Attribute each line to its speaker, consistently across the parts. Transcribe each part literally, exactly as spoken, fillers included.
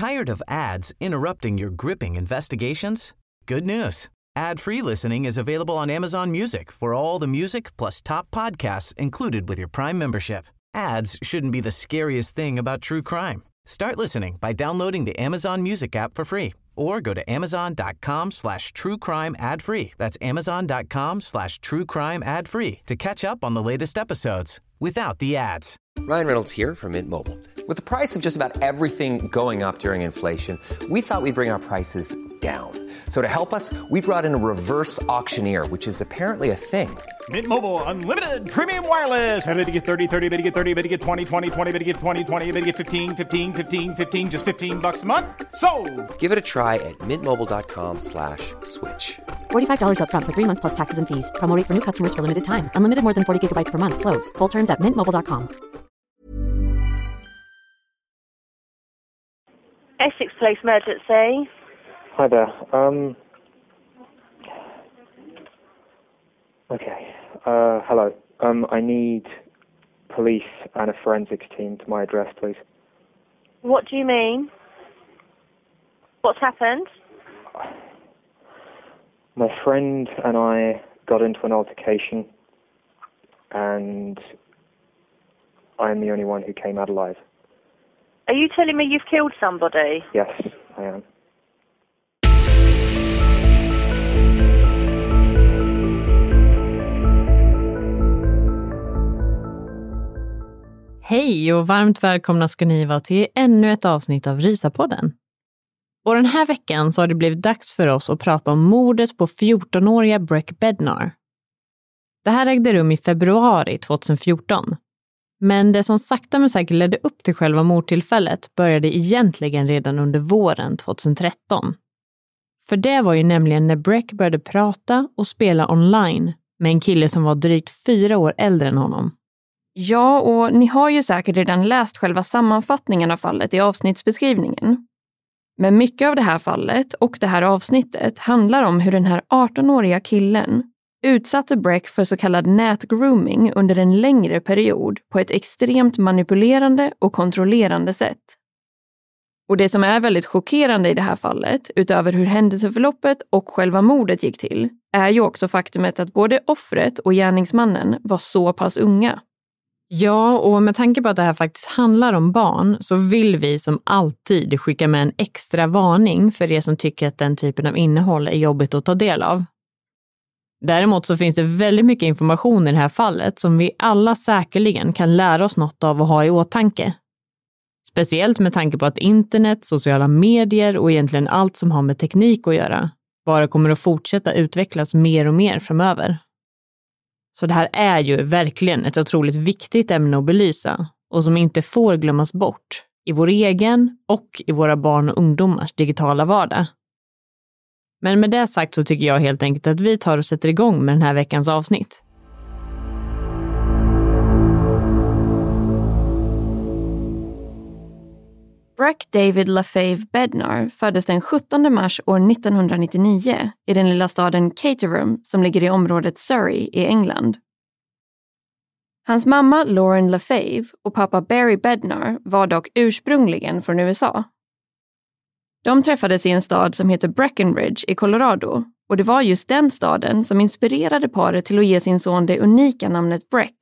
Speaker 1: Tired of ads interrupting your gripping investigations? Good news. Ad-free listening is available on Amazon Music for all the music plus top podcasts included with your Prime membership. Ads shouldn't be the scariest thing about true crime. Start listening by downloading the Amazon Music app for free or go to amazon.com slash true crime ad free. That's amazon.com slash true crime ad free to catch up on the latest episodes without the ads.
Speaker 2: Ryan Reynolds here from Mint Mobile. With the price of just about everything going up during inflation, we thought we'd bring our prices down. So to help us, we brought in a reverse auctioneer, which is apparently a thing.
Speaker 3: Mint Mobile Unlimited Premium Wireless. How to get thirty, thirty, how to get thirty, how to get twenty, twenty, twenty, how to get twenty, twenty, how to get fifteen, fifteen, fifteen, fifteen, just fifteen bucks a month? Sold!
Speaker 2: Give it a try at mintmobile.com slash switch.
Speaker 4: forty-five dollars up front for three months plus taxes and fees. Promo rate for new customers for limited time. Unlimited more than forty gigabytes per month. Slows full terms at mint mobile dot com.
Speaker 5: Essex Police Emergency.
Speaker 6: Hi there. Um. Okay. Uh, hello. Um, I need police and a forensics team to my address, please.
Speaker 5: What do you mean? What's happened?
Speaker 6: My friend and I got into an altercation, and I'm the only one who came out alive.
Speaker 5: Are you telling me you've killed somebody?
Speaker 6: Yes, I am.
Speaker 7: Hej och varmt välkomna ska ni vara till ännu ett avsnitt av Rysapodden. Och den här veckan så har det blivit dags för oss att prata om mordet på fjortonåriga Breck Bednar. Det här ägde rum i februari tjugohundrafjorton. Men det som sakta men säkert ledde upp till själva mordtillfället började egentligen redan under våren tjugotretton. För det var ju nämligen när Breck började prata och spela online med en kille som var drygt fyra år äldre än honom.
Speaker 8: Ja, och ni har ju säkert redan läst själva sammanfattningen av fallet i avsnittsbeskrivningen. Men mycket av det här fallet och det här avsnittet handlar om hur den här artonåriga killen utsatte Breck för så kallad nätgrooming under en längre period på ett extremt manipulerande och kontrollerande sätt. Och det som är väldigt chockerande i det här fallet, utöver hur händelseförloppet och själva mordet gick till, är ju också faktumet att både offret och gärningsmannen var så pass unga.
Speaker 7: Ja, och med tanke på att det här faktiskt handlar om barn så vill vi som alltid skicka med en extra varning för er som tycker att den typen av innehåll är jobbigt att ta del av. Däremot så finns det väldigt mycket information i det här fallet som vi alla säkerligen kan lära oss något av och ha i åtanke. Speciellt med tanke på att internet, sociala medier och egentligen allt som har med teknik att göra bara kommer att fortsätta utvecklas mer och mer framöver. Så det här är ju verkligen ett otroligt viktigt ämne att belysa och som inte får glömmas bort i vår egen och i våra barn och ungdomars digitala vardag. Men med det sagt så tycker jag helt enkelt att vi tar och sätter igång med den här veckans avsnitt.
Speaker 8: Breck David LaFave Bednar föddes den sjuttonde mars år nittonhundranittionio i den lilla staden Caterham som ligger i området Surrey i England. Hans mamma Lauren LaFave och pappa Barry Bednar var dock ursprungligen från U S A. De träffades i en stad som heter Breckenridge i Colorado och det var just den staden som inspirerade paret till att ge sin son det unika namnet Breck.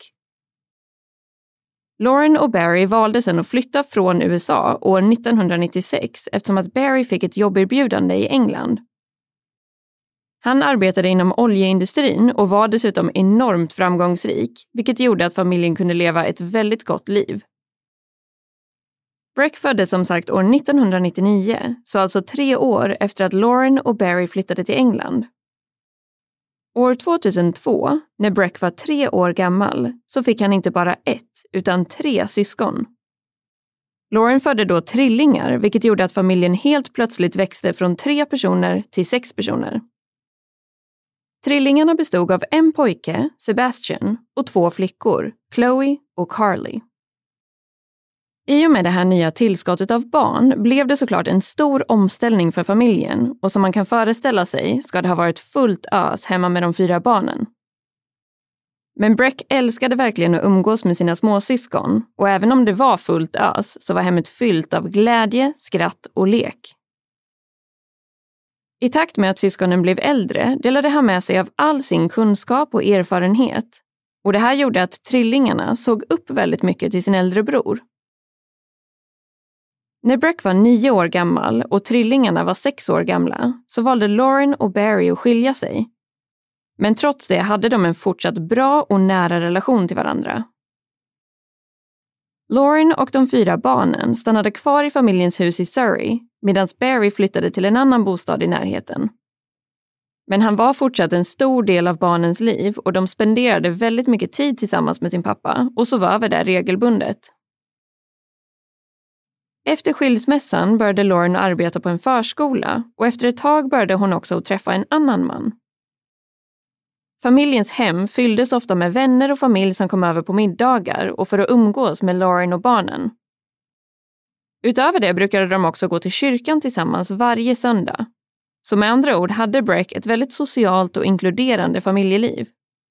Speaker 8: Lauren och Barry valde sedan att flytta från U S A år nittonhundranittiosex eftersom att Barry fick ett jobberbjudande i England. Han arbetade inom oljeindustrin och var dessutom enormt framgångsrik, vilket gjorde att familjen kunde leva ett väldigt gott liv. Breck föddes som sagt år nittonhundranittionio, så alltså tre år efter att Lauren och Barry flyttade till England. År tvåtusentvå, när Breck var tre år gammal, så fick han inte bara ett, utan tre syskon. Lauren födde då trillingar, vilket gjorde att familjen helt plötsligt växte från tre personer till sex personer. Trillingarna bestod av en pojke, Sebastian, och två flickor, Chloe och Carly. I och med det här nya tillskottet av barn blev det såklart en stor omställning för familjen och som man kan föreställa sig ska det ha varit fullt ös hemma med de fyra barnen. Men Breck älskade verkligen att umgås med sina småsyskon och även om det var fullt ös så var hemmet fyllt av glädje, skratt och lek. I takt med att syskonen blev äldre delade han med sig av all sin kunskap och erfarenhet och det här gjorde att trillingarna såg upp väldigt mycket till sin äldre bror. När Breck var nio år gammal och trillingarna var sex år gamla så valde Lauren och Barry att skilja sig. Men trots det hade de en fortsatt bra och nära relation till varandra. Lauren och de fyra barnen stannade kvar i familjens hus i Surrey medan Barry flyttade till en annan bostad i närheten. Men han var fortsatt en stor del av barnens liv och de spenderade väldigt mycket tid tillsammans med sin pappa och sov över där regelbundet. Efter skilsmässan började Lauren arbeta på en förskola och efter ett tag började hon också att träffa en annan man. Familjens hem fylldes ofta med vänner och familj som kom över på middagar och för att umgås med Lauren och barnen. Utöver det brukade de också gå till kyrkan tillsammans varje söndag. Så med andra ord hade Breck ett väldigt socialt och inkluderande familjeliv.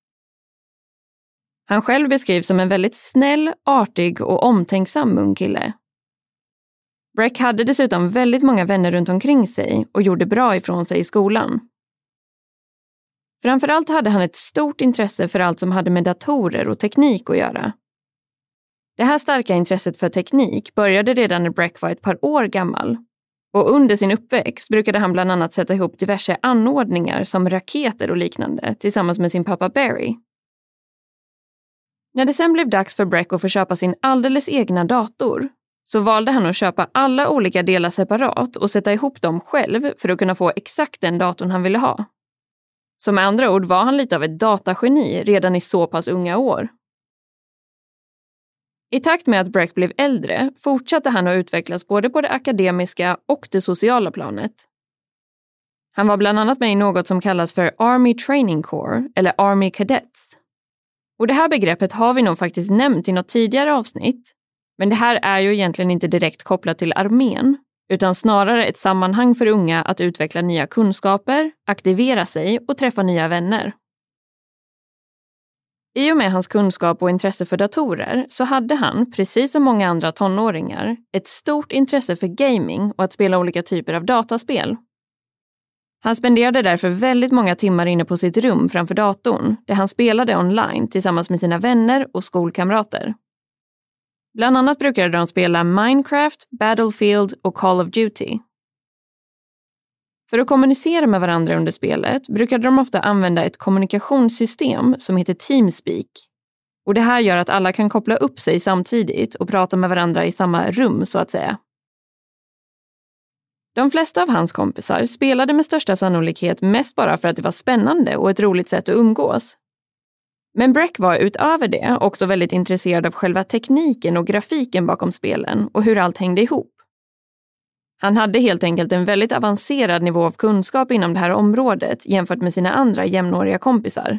Speaker 8: Han själv beskrivs som en väldigt snäll, artig och omtänksam ung kille. Breck hade dessutom väldigt många vänner runt omkring sig och gjorde bra ifrån sig i skolan. Framförallt hade han ett stort intresse för allt som hade med datorer och teknik att göra. Det här starka intresset för teknik började redan när Breck var ett par år gammal. Och under sin uppväxt brukade han bland annat sätta ihop diverse anordningar som raketer och liknande tillsammans med sin pappa Barry. När det sen blev dags för Breck att få köpa sin alldeles egna dator så valde han att köpa alla olika delar separat och sätta ihop dem själv för att kunna få exakt den datorn han ville ha. Så med andra ord var han lite av ett datageni redan i så pass unga år. I takt med att Breck blev äldre fortsatte han att utvecklas både på det akademiska och det sociala planet. Han var bland annat med i något som kallas för Army Training Corps eller Army Cadets. Och det här begreppet har vi nog faktiskt nämnt i något tidigare avsnitt. Men det här är ju egentligen inte direkt kopplat till armén, utan snarare ett sammanhang för unga att utveckla nya kunskaper, aktivera sig och träffa nya vänner. I och med hans kunskap och intresse för datorer så hade han, precis som många andra tonåringar, ett stort intresse för gaming och att spela olika typer av dataspel. Han spenderade därför väldigt många timmar inne på sitt rum framför datorn där han spelade online tillsammans med sina vänner och skolkamrater. Bland annat brukade de spela Minecraft, Battlefield och Call of Duty. För att kommunicera med varandra under spelet brukade de ofta använda ett kommunikationssystem som heter Teamspeak. Och det här gör att alla kan koppla upp sig samtidigt och prata med varandra i samma rum så att säga. De flesta av hans kompisar spelade med största sannolikhet mest bara för att det var spännande och ett roligt sätt att umgås. Men Breck var utöver det också väldigt intresserad av själva tekniken och grafiken bakom spelen och hur allt hängde ihop. Han hade helt enkelt en väldigt avancerad nivå av kunskap inom det här området jämfört med sina andra jämnåriga kompisar.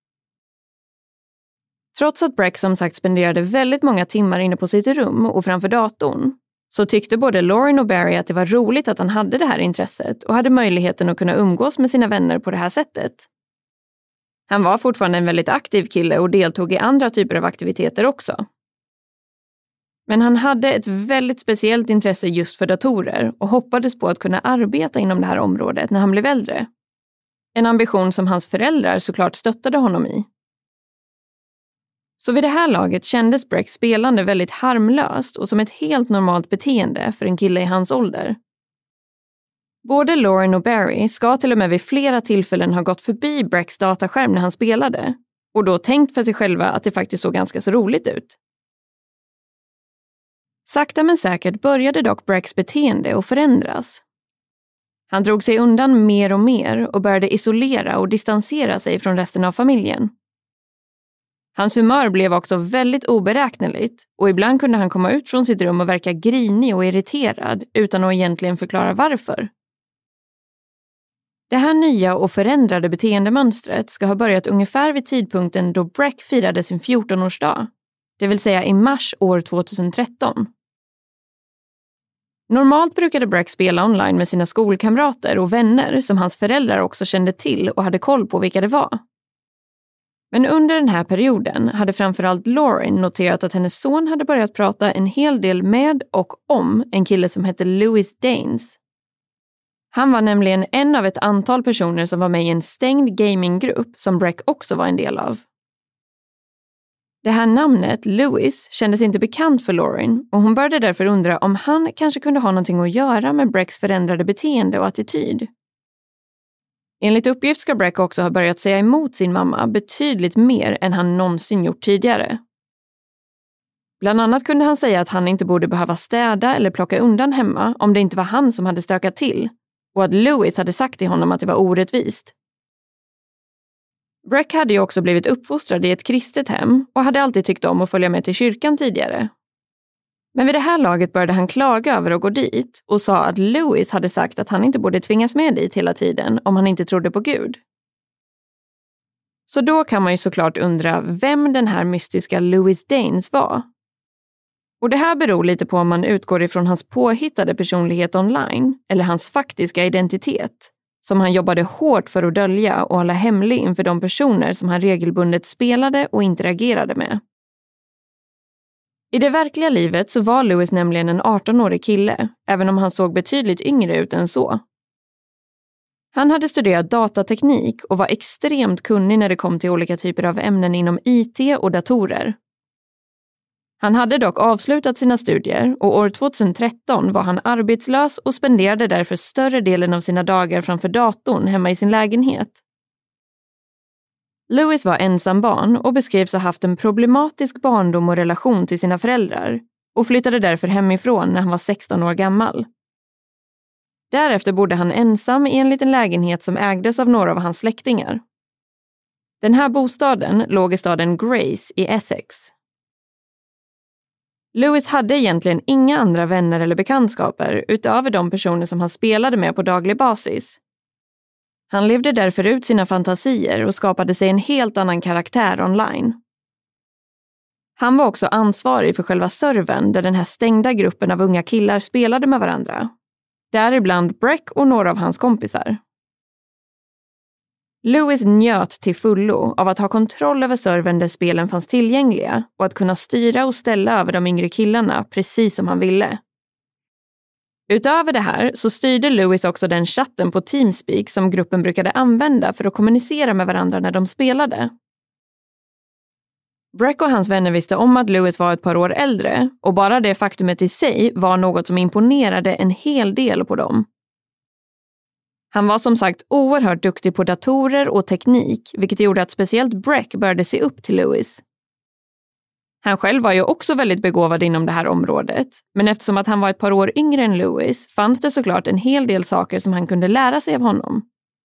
Speaker 8: Trots att Breck som sagt spenderade väldigt många timmar inne på sitt rum och framför datorn så tyckte både Lauren och Barry att det var roligt att han hade det här intresset och hade möjligheten att kunna umgås med sina vänner på det här sättet. Han var fortfarande en väldigt aktiv kille och deltog i andra typer av aktiviteter också. Men han hade ett väldigt speciellt intresse just för datorer och hoppades på att kunna arbeta inom det här området när han blev äldre. En ambition som hans föräldrar såklart stöttade honom i. Så vid det här laget kändes Breck spelande väldigt harmlöst och som ett helt normalt beteende för en kille i hans ålder. Både Lauren och Barry ska till och med vid flera tillfällen ha gått förbi Brecks dataskärm när han spelade och då tänkt för sig själva att det faktiskt såg ganska så roligt ut. Sakta men säkert började dock Brecks beteende att förändras. Han drog sig undan mer och mer och började isolera och distansera sig från resten av familjen. Hans humör blev också väldigt oberäkneligt och ibland kunde han komma ut från sitt rum och verka grinig och irriterad utan att egentligen förklara varför. Det här nya och förändrade beteendemönstret ska ha börjat ungefär vid tidpunkten då Breck firade sin fjortonårsdag, det vill säga i mars år tjugohundratretton. Normalt brukade Breck spela online med sina skolkamrater och vänner som hans föräldrar också kände till och hade koll på vilka det var. Men under den här perioden hade framförallt Lauren noterat att hennes son hade börjat prata en hel del med och om en kille som hette Louis Daines. Han var nämligen en av ett antal personer som var med i en stängd gaminggrupp som Breck också var en del av. Det här namnet, Louis, kändes inte bekant för Lauren och hon började därför undra om han kanske kunde ha någonting att göra med Brecks förändrade beteende och attityd. Enligt uppgift ska Breck också ha börjat säga emot sin mamma betydligt mer än han någonsin gjort tidigare. Bland annat kunde han säga att han inte borde behöva städa eller plocka undan hemma om det inte var han som hade stökat till och att Louis hade sagt till honom att det var orättvist. Breck hade ju också blivit uppfostrad i ett kristet hem och hade alltid tyckt om att följa med till kyrkan tidigare. Men vid det här laget började han klaga över att gå dit och sa att Louis hade sagt att han inte borde tvingas med dit hela tiden om han inte trodde på Gud. Så då kan man ju såklart undra vem den här mystiska Louis Daines var. Och det här beror lite på om man utgår ifrån hans påhittade personlighet online eller hans faktiska identitet, som han jobbade hårt för att dölja och hålla hemlig inför de personer som han regelbundet spelade och interagerade med. I det verkliga livet så var Louis nämligen en arton-årig kille, även om han såg betydligt yngre ut än så. Han hade studerat datateknik och var extremt kunnig när det kom till olika typer av ämnen inom I T och datorer. Han hade dock avslutat sina studier och år tjugohundratretton var han arbetslös och spenderade därför större delen av sina dagar framför datorn hemma i sin lägenhet. Louis var ensam barn och beskrevs ha haft en problematisk barndom och relation till sina föräldrar och flyttade därför hemifrån när han var sexton år gammal. Därefter bodde han ensam i en liten lägenhet som ägdes av några av hans släktingar. Den här bostaden låg i staden Grace i Essex. Louis hade egentligen inga andra vänner eller bekantskaper utöver de personer som han spelade med på daglig basis. Han levde därför ut sina fantasier och skapade sig en helt annan karaktär online. Han var också ansvarig för själva servern där den här stängda gruppen av unga killar spelade med varandra. Däribland Breck och några av hans kompisar. Louis njöt till fullo av att ha kontroll över servern där spelen fanns tillgängliga och att kunna styra och ställa över de yngre killarna precis som han ville. Utöver det här så styrde Louis också den chatten på Teamspeak som gruppen brukade använda för att kommunicera med varandra när de spelade. Breck och hans vänner visste om att Louis var ett par år äldre och bara det faktumet i sig var något som imponerade en hel del på dem. Han var som sagt oerhört duktig på datorer och teknik, vilket gjorde att speciellt Breck började se upp till Louis. Han själv var ju också väldigt begåvad inom det här området, men eftersom att han var ett par år yngre än Louis fanns det såklart en hel del saker som han kunde lära sig av honom.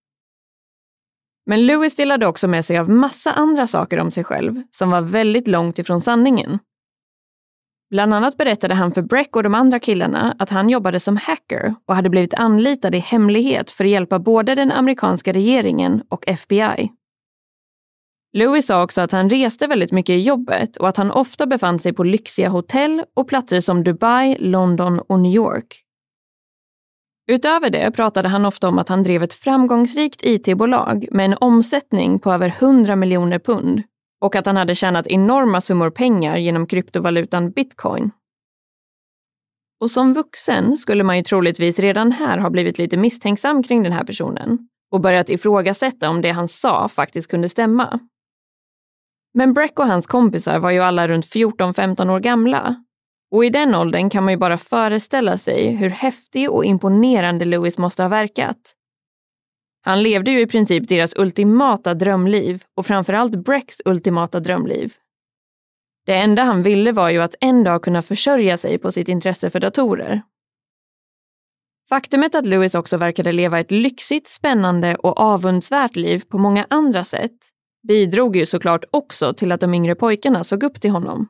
Speaker 8: Men Louis delade också med sig av massa andra saker om sig själv som var väldigt långt ifrån sanningen. Bland annat berättade han för Breck och de andra killarna att han jobbade som hacker och hade blivit anlitad i hemlighet för att hjälpa både den amerikanska regeringen och F B I. Louis sa också att han reste väldigt mycket i jobbet och att han ofta befann sig på lyxiga hotell och platser som Dubai, London och New York. Utöver det pratade han ofta om att han drev ett framgångsrikt I T-bolag med en omsättning på över hundra miljoner pund och att han hade tjänat enorma summor pengar genom kryptovalutan Bitcoin. Och som vuxen skulle man ju troligtvis redan här ha blivit lite misstänksam kring den här personen och börjat ifrågasätta om det han sa faktiskt kunde stämma. Men Breck och hans kompisar var ju alla runt fjorton femton år gamla. Och i den åldern kan man ju bara föreställa sig hur häftig och imponerande Louis måste ha verkat. Han levde ju i princip deras ultimata drömliv och framförallt Brecks ultimata drömliv. Det enda han ville var ju att en dag kunna försörja sig på sitt intresse för datorer. Faktumet att Louis också verkade leva ett lyxigt, spännande och avundsvärt liv på många andra sätt bidrog ju såklart också till att de yngre pojkarna såg upp till honom.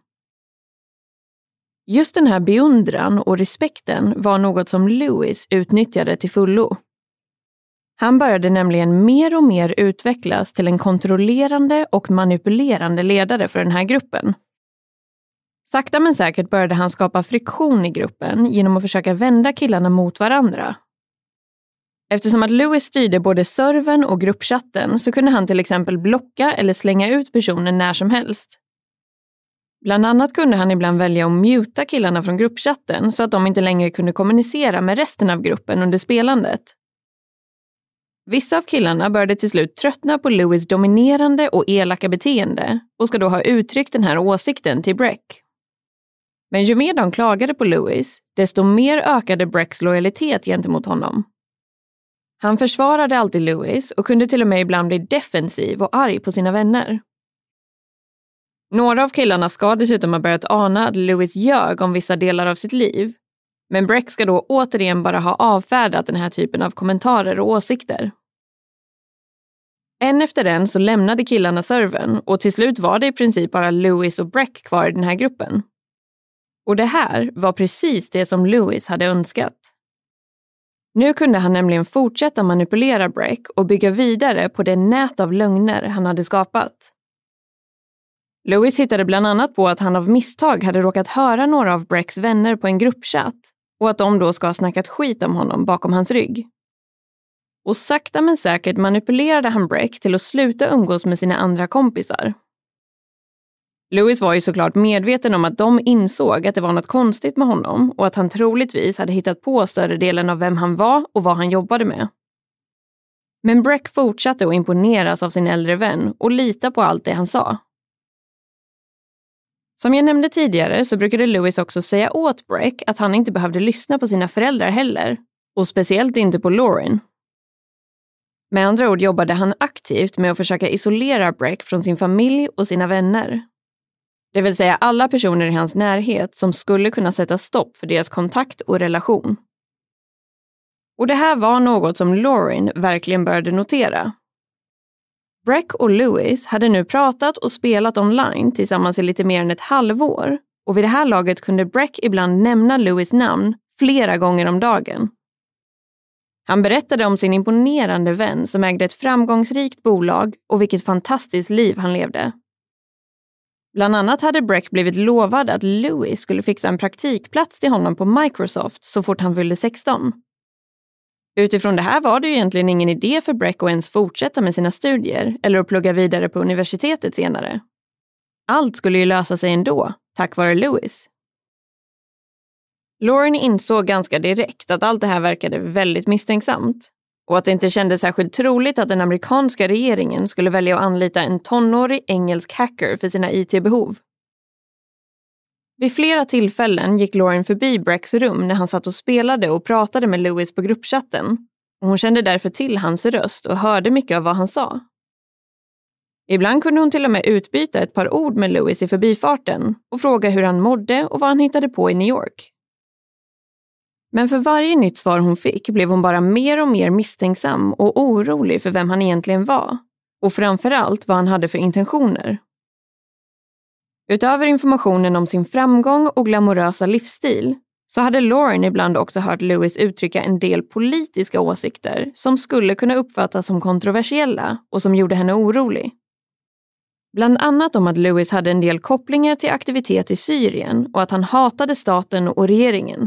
Speaker 8: Just den här beundran och respekten var något som Louis utnyttjade till fullo. Han började nämligen mer och mer utvecklas till en kontrollerande och manipulerande ledare för den här gruppen. Sakta men säkert började han skapa friktion i gruppen genom att försöka vända killarna mot varandra. Eftersom att Lewis styrde både servern och gruppchatten så kunde han till exempel blocka eller slänga ut personer när som helst. Bland annat kunde han ibland välja att muta killarna från gruppchatten så att de inte längre kunde kommunicera med resten av gruppen under spelandet. Vissa av killarna började till slut tröttna på Lewis dominerande och elaka beteende och ska då ha uttryckt den här åsikten till Breck. Men ju mer de klagade på Lewis, desto mer ökade Brecks lojalitet gentemot honom. Han försvarade alltid Lewis och kunde till och med ibland bli defensiv och arg på sina vänner. Några av killarna ska dessutom ha börjat ana att Lewis ljög om vissa delar av sitt liv. Men Breck ska då återigen bara ha avfärdat den här typen av kommentarer och åsikter. En efter en så lämnade killarna servern och till slut var det i princip bara Lewis och Breck kvar i den här gruppen. Och det här var precis det som Lewis hade önskat. Nu kunde han nämligen fortsätta manipulera Breck och bygga vidare på det nät av lögner han hade skapat. Lewis hittade bland annat på att han av misstag hade råkat höra några av Brecks vänner på en gruppchatt och att de då ska ha snackat skit om honom bakom hans rygg. Och sakta men säkert manipulerade han Breck till att sluta umgås med sina andra kompisar. Lewis var ju såklart medveten om att de insåg att det var något konstigt med honom och att han troligtvis hade hittat på större delen av vem han var och vad han jobbade med. Men Breck fortsatte att imponeras av sin äldre vän och lita på allt det han sa. Som jag nämnde tidigare så brukade Lewis också säga åt Breck att han inte behövde lyssna på sina föräldrar heller, och speciellt inte på Lauren. Med andra ord jobbade han aktivt med att försöka isolera Breck från sin familj och sina vänner. Det vill säga alla personer i hans närhet som skulle kunna sätta stopp för deras kontakt och relation. Och det här var något som Lauren verkligen började notera. Breck och Lewis hade nu pratat och spelat online tillsammans i lite mer än ett halvår, och vid det här laget kunde Breck ibland nämna Lewis namn flera gånger om dagen. Han berättade om sin imponerande vän som ägde ett framgångsrikt bolag och vilket fantastiskt liv han levde. Bland annat hade Breck blivit lovad att Lewis skulle fixa en praktikplats till honom på Microsoft så fort han fyllde sexton. Utifrån det här var det ju egentligen ingen idé för Breck att ens fortsätta med sina studier eller att plugga vidare på universitetet senare. Allt skulle ju lösa sig ändå, tack vare Lewis. Lauren insåg ganska direkt att allt det här verkade väldigt misstänksamt och att det inte kändes särskilt troligt att den amerikanska regeringen skulle välja att anlita en tonårig engelsk hacker för sina I T-behov. Vid flera tillfällen gick Lauren förbi Brecks rum när han satt och spelade och pratade med Lewis på gruppchatten, och hon kände därför till hans röst och hörde mycket av vad han sa. Ibland kunde hon till och med utbyta ett par ord med Lewis i förbifarten och fråga hur han mådde och vad han hittade på i New York. Men för varje nytt svar hon fick blev hon bara mer och mer misstänksam och orolig för vem han egentligen var, och framförallt vad han hade för intentioner. Utöver informationen om sin framgång och glamorösa livsstil så hade Lauren ibland också hört Lewis uttrycka en del politiska åsikter som skulle kunna uppfattas som kontroversiella och som gjorde henne orolig. Bland annat om att Lewis hade en del kopplingar till aktivitet i Syrien och att han hatade staten och regeringen.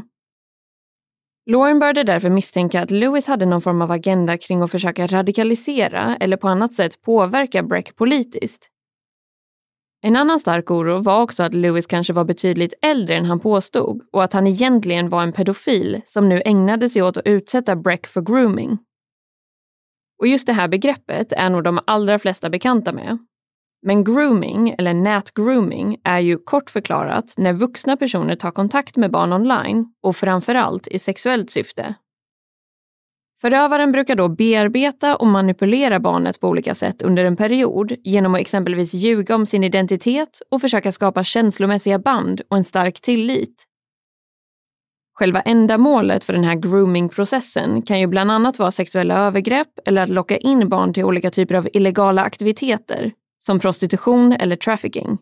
Speaker 8: Lauren började därför misstänka att Lewis hade någon form av agenda kring att försöka radikalisera eller på annat sätt påverka Breck politiskt. En annan stark oro var också att Lewis kanske var betydligt äldre än han påstod och att han egentligen var en pedofil som nu ägnade sig åt att utsätta Breck för grooming. Och just det här begreppet är nog de allra flesta bekanta med. Men grooming, eller nätgrooming, är ju kort förklarat när vuxna personer tar kontakt med barn online och framförallt i sexuellt syfte. Förövaren brukar då bearbeta och manipulera barnet på olika sätt under en period genom att exempelvis ljuga om sin identitet och försöka skapa känslomässiga band och en stark tillit. Själva ändamålet för den här grooming-processen kan ju bland annat vara sexuella övergrepp eller att locka in barn till olika typer av illegala aktiviteter, som prostitution eller trafficking.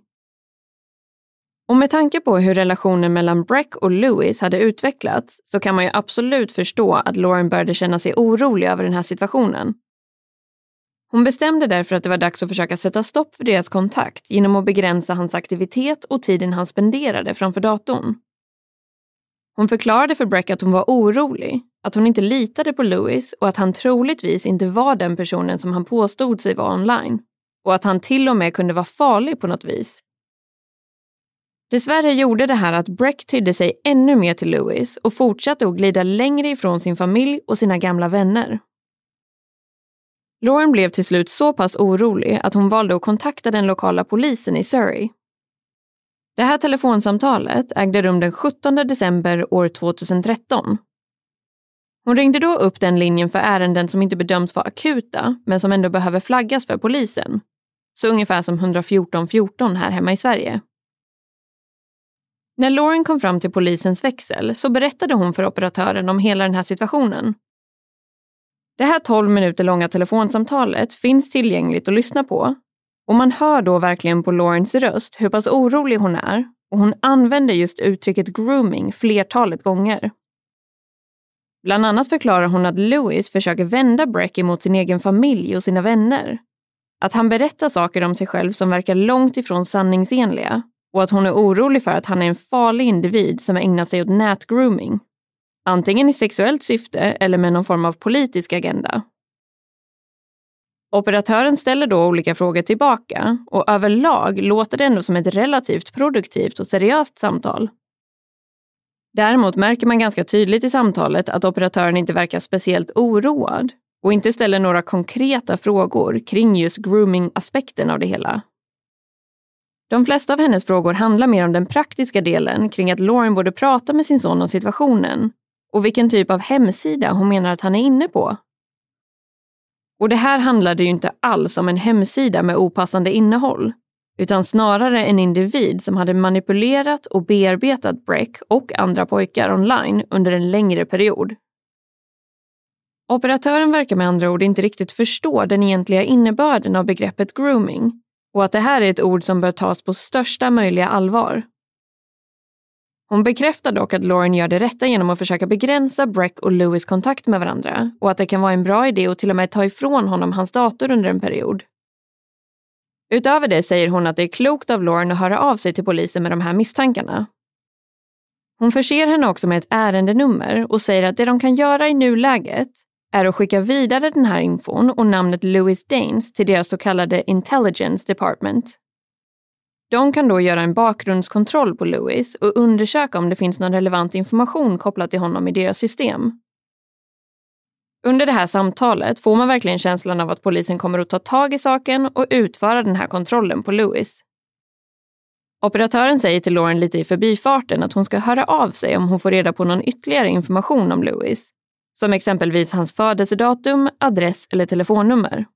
Speaker 8: Och med tanke på hur relationen mellan Breck och Lewis hade utvecklats så kan man ju absolut förstå att Lauren började känna sig orolig över den här situationen. Hon bestämde därför att det var dags att försöka sätta stopp för deras kontakt genom att begränsa hans aktivitet och tiden han spenderade framför datorn. Hon förklarade för Breck att hon var orolig, att hon inte litade på Lewis och att han troligtvis inte var den personen som han påstod sig vara online. Och att han till och med kunde vara farlig på något vis. Dessvärre gjorde det här att Breck tydde sig ännu mer till Lewis och fortsatte att glida längre ifrån sin familj och sina gamla vänner. Lauren blev till slut så pass orolig att hon valde att kontakta den lokala polisen i Surrey. Det här telefonsamtalet ägde rum den sjuttonde december år tjugohundratretton. Hon ringde då upp den linjen för ärenden som inte bedöms vara akuta men som ändå behöver flaggas för polisen. Så ungefär som ett ett fyra fjorton här hemma i Sverige. När Lauren kom fram till polisens växel så berättade hon för operatören om hela den här situationen. Det här tolv minuter långa telefonsamtalet finns tillgängligt att lyssna på. Och man hör då verkligen på Laurens röst hur pass orolig hon är. Och hon använder just uttrycket grooming flertalet gånger. Bland annat förklarar hon att Lewis försöker vända Breck emot sin egen familj och sina vänner. Att han berättar saker om sig själv som verkar långt ifrån sanningsenliga. Och att hon är orolig för att han är en farlig individ som ägnar sig åt nätgrooming. Antingen i sexuellt syfte eller med någon form av politisk agenda. Operatören ställer då olika frågor tillbaka och överlag låter det ändå som ett relativt produktivt och seriöst samtal. Däremot märker man ganska tydligt i samtalet att operatören inte verkar speciellt oroad och inte ställer några konkreta frågor kring just grooming-aspekten av det hela. De flesta av hennes frågor handlar mer om den praktiska delen kring att Lauren borde prata med sin son om situationen och vilken typ av hemsida hon menar att han är inne på. Och det här handlade ju inte alls om en hemsida med opassande innehåll, utan snarare en individ som hade manipulerat och bearbetat Breck och andra pojkar online under en längre period. Operatören verkar med andra ord inte riktigt förstå den egentliga innebörden av begreppet grooming och att det här är ett ord som bör tas på största möjliga allvar. Hon bekräftar dock att Lauren gör det rätta genom att försöka begränsa Breck och Lewis kontakt med varandra och att det kan vara en bra idé att till och med ta ifrån honom hans dator under en period. Utöver det säger hon att det är klokt av Lauren att höra av sig till polisen med de här misstankarna. Hon förser henne också med ett ärendenummer och säger att det de kan göra i nuläget är att skicka vidare den här infon och namnet Lewis Danes till deras så kallade Intelligence Department. De kan då göra en bakgrundskontroll på Lewis och undersöka om det finns någon relevant information kopplad till honom i deras system. Under det här samtalet får man verkligen känslan av att polisen kommer att ta tag i saken och utföra den här kontrollen på Lewis. Operatören säger till Lauren lite i förbifarten att hon ska höra av sig om hon får reda på någon ytterligare information om Lewis, som exempelvis hans födelsedatum, adress eller telefonnummer.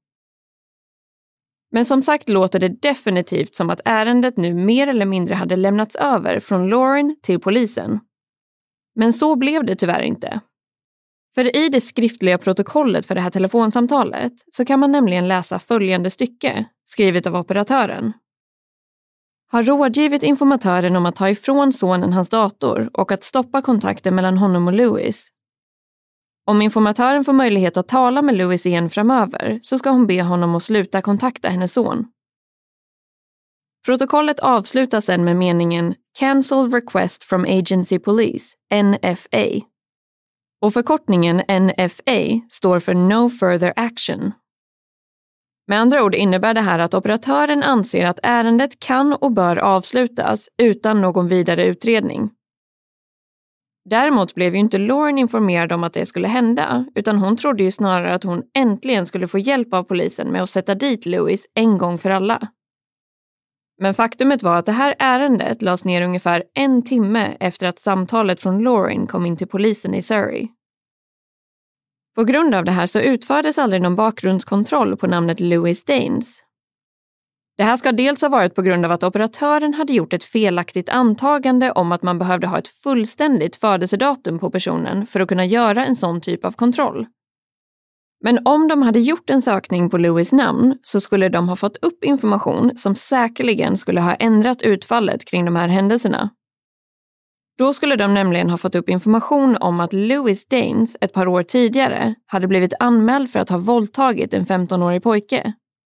Speaker 8: Men som sagt låter det definitivt som att ärendet nu mer eller mindre hade lämnats över från Lauren till polisen. Men så blev det tyvärr inte. För i det skriftliga protokollet för det här telefonsamtalet så kan man nämligen läsa följande stycke, skrivet av operatören. Har rådgivit informatören om att ta ifrån sonen hans dator och att stoppa kontakten mellan honom och Lewis. Om informatören får möjlighet att tala med Lewis igen framöver så ska hon be honom att sluta kontakta hennes son. Protokollet avslutas sen med meningen Cancel Request from Agency Police, N F A. Och förkortningen N F A står för No Further Action. Med andra ord innebär det här att operatören anser att ärendet kan och bör avslutas utan någon vidare utredning. Däremot blev ju inte Lauren informerad om att det skulle hända, utan hon trodde ju snarare att hon äntligen skulle få hjälp av polisen med att sätta dit Lewis en gång för alla. Men faktumet var att det här ärendet lades ner ungefär en timme efter att samtalet från Lauren kom in till polisen i Surrey. På grund av det här så utfördes aldrig någon bakgrundskontroll på namnet Lewis Danes. Det här ska dels ha varit på grund av att operatören hade gjort ett felaktigt antagande om att man behövde ha ett fullständigt födelsedatum på personen för att kunna göra en sån typ av kontroll. Men om de hade gjort en sökning på Lewis namn så skulle de ha fått upp information som säkerligen skulle ha ändrat utfallet kring de här händelserna. Då skulle de nämligen ha fått upp information om att Lewis Danes ett par år tidigare hade blivit anmäld för att ha våldtagit en femtonårig pojke.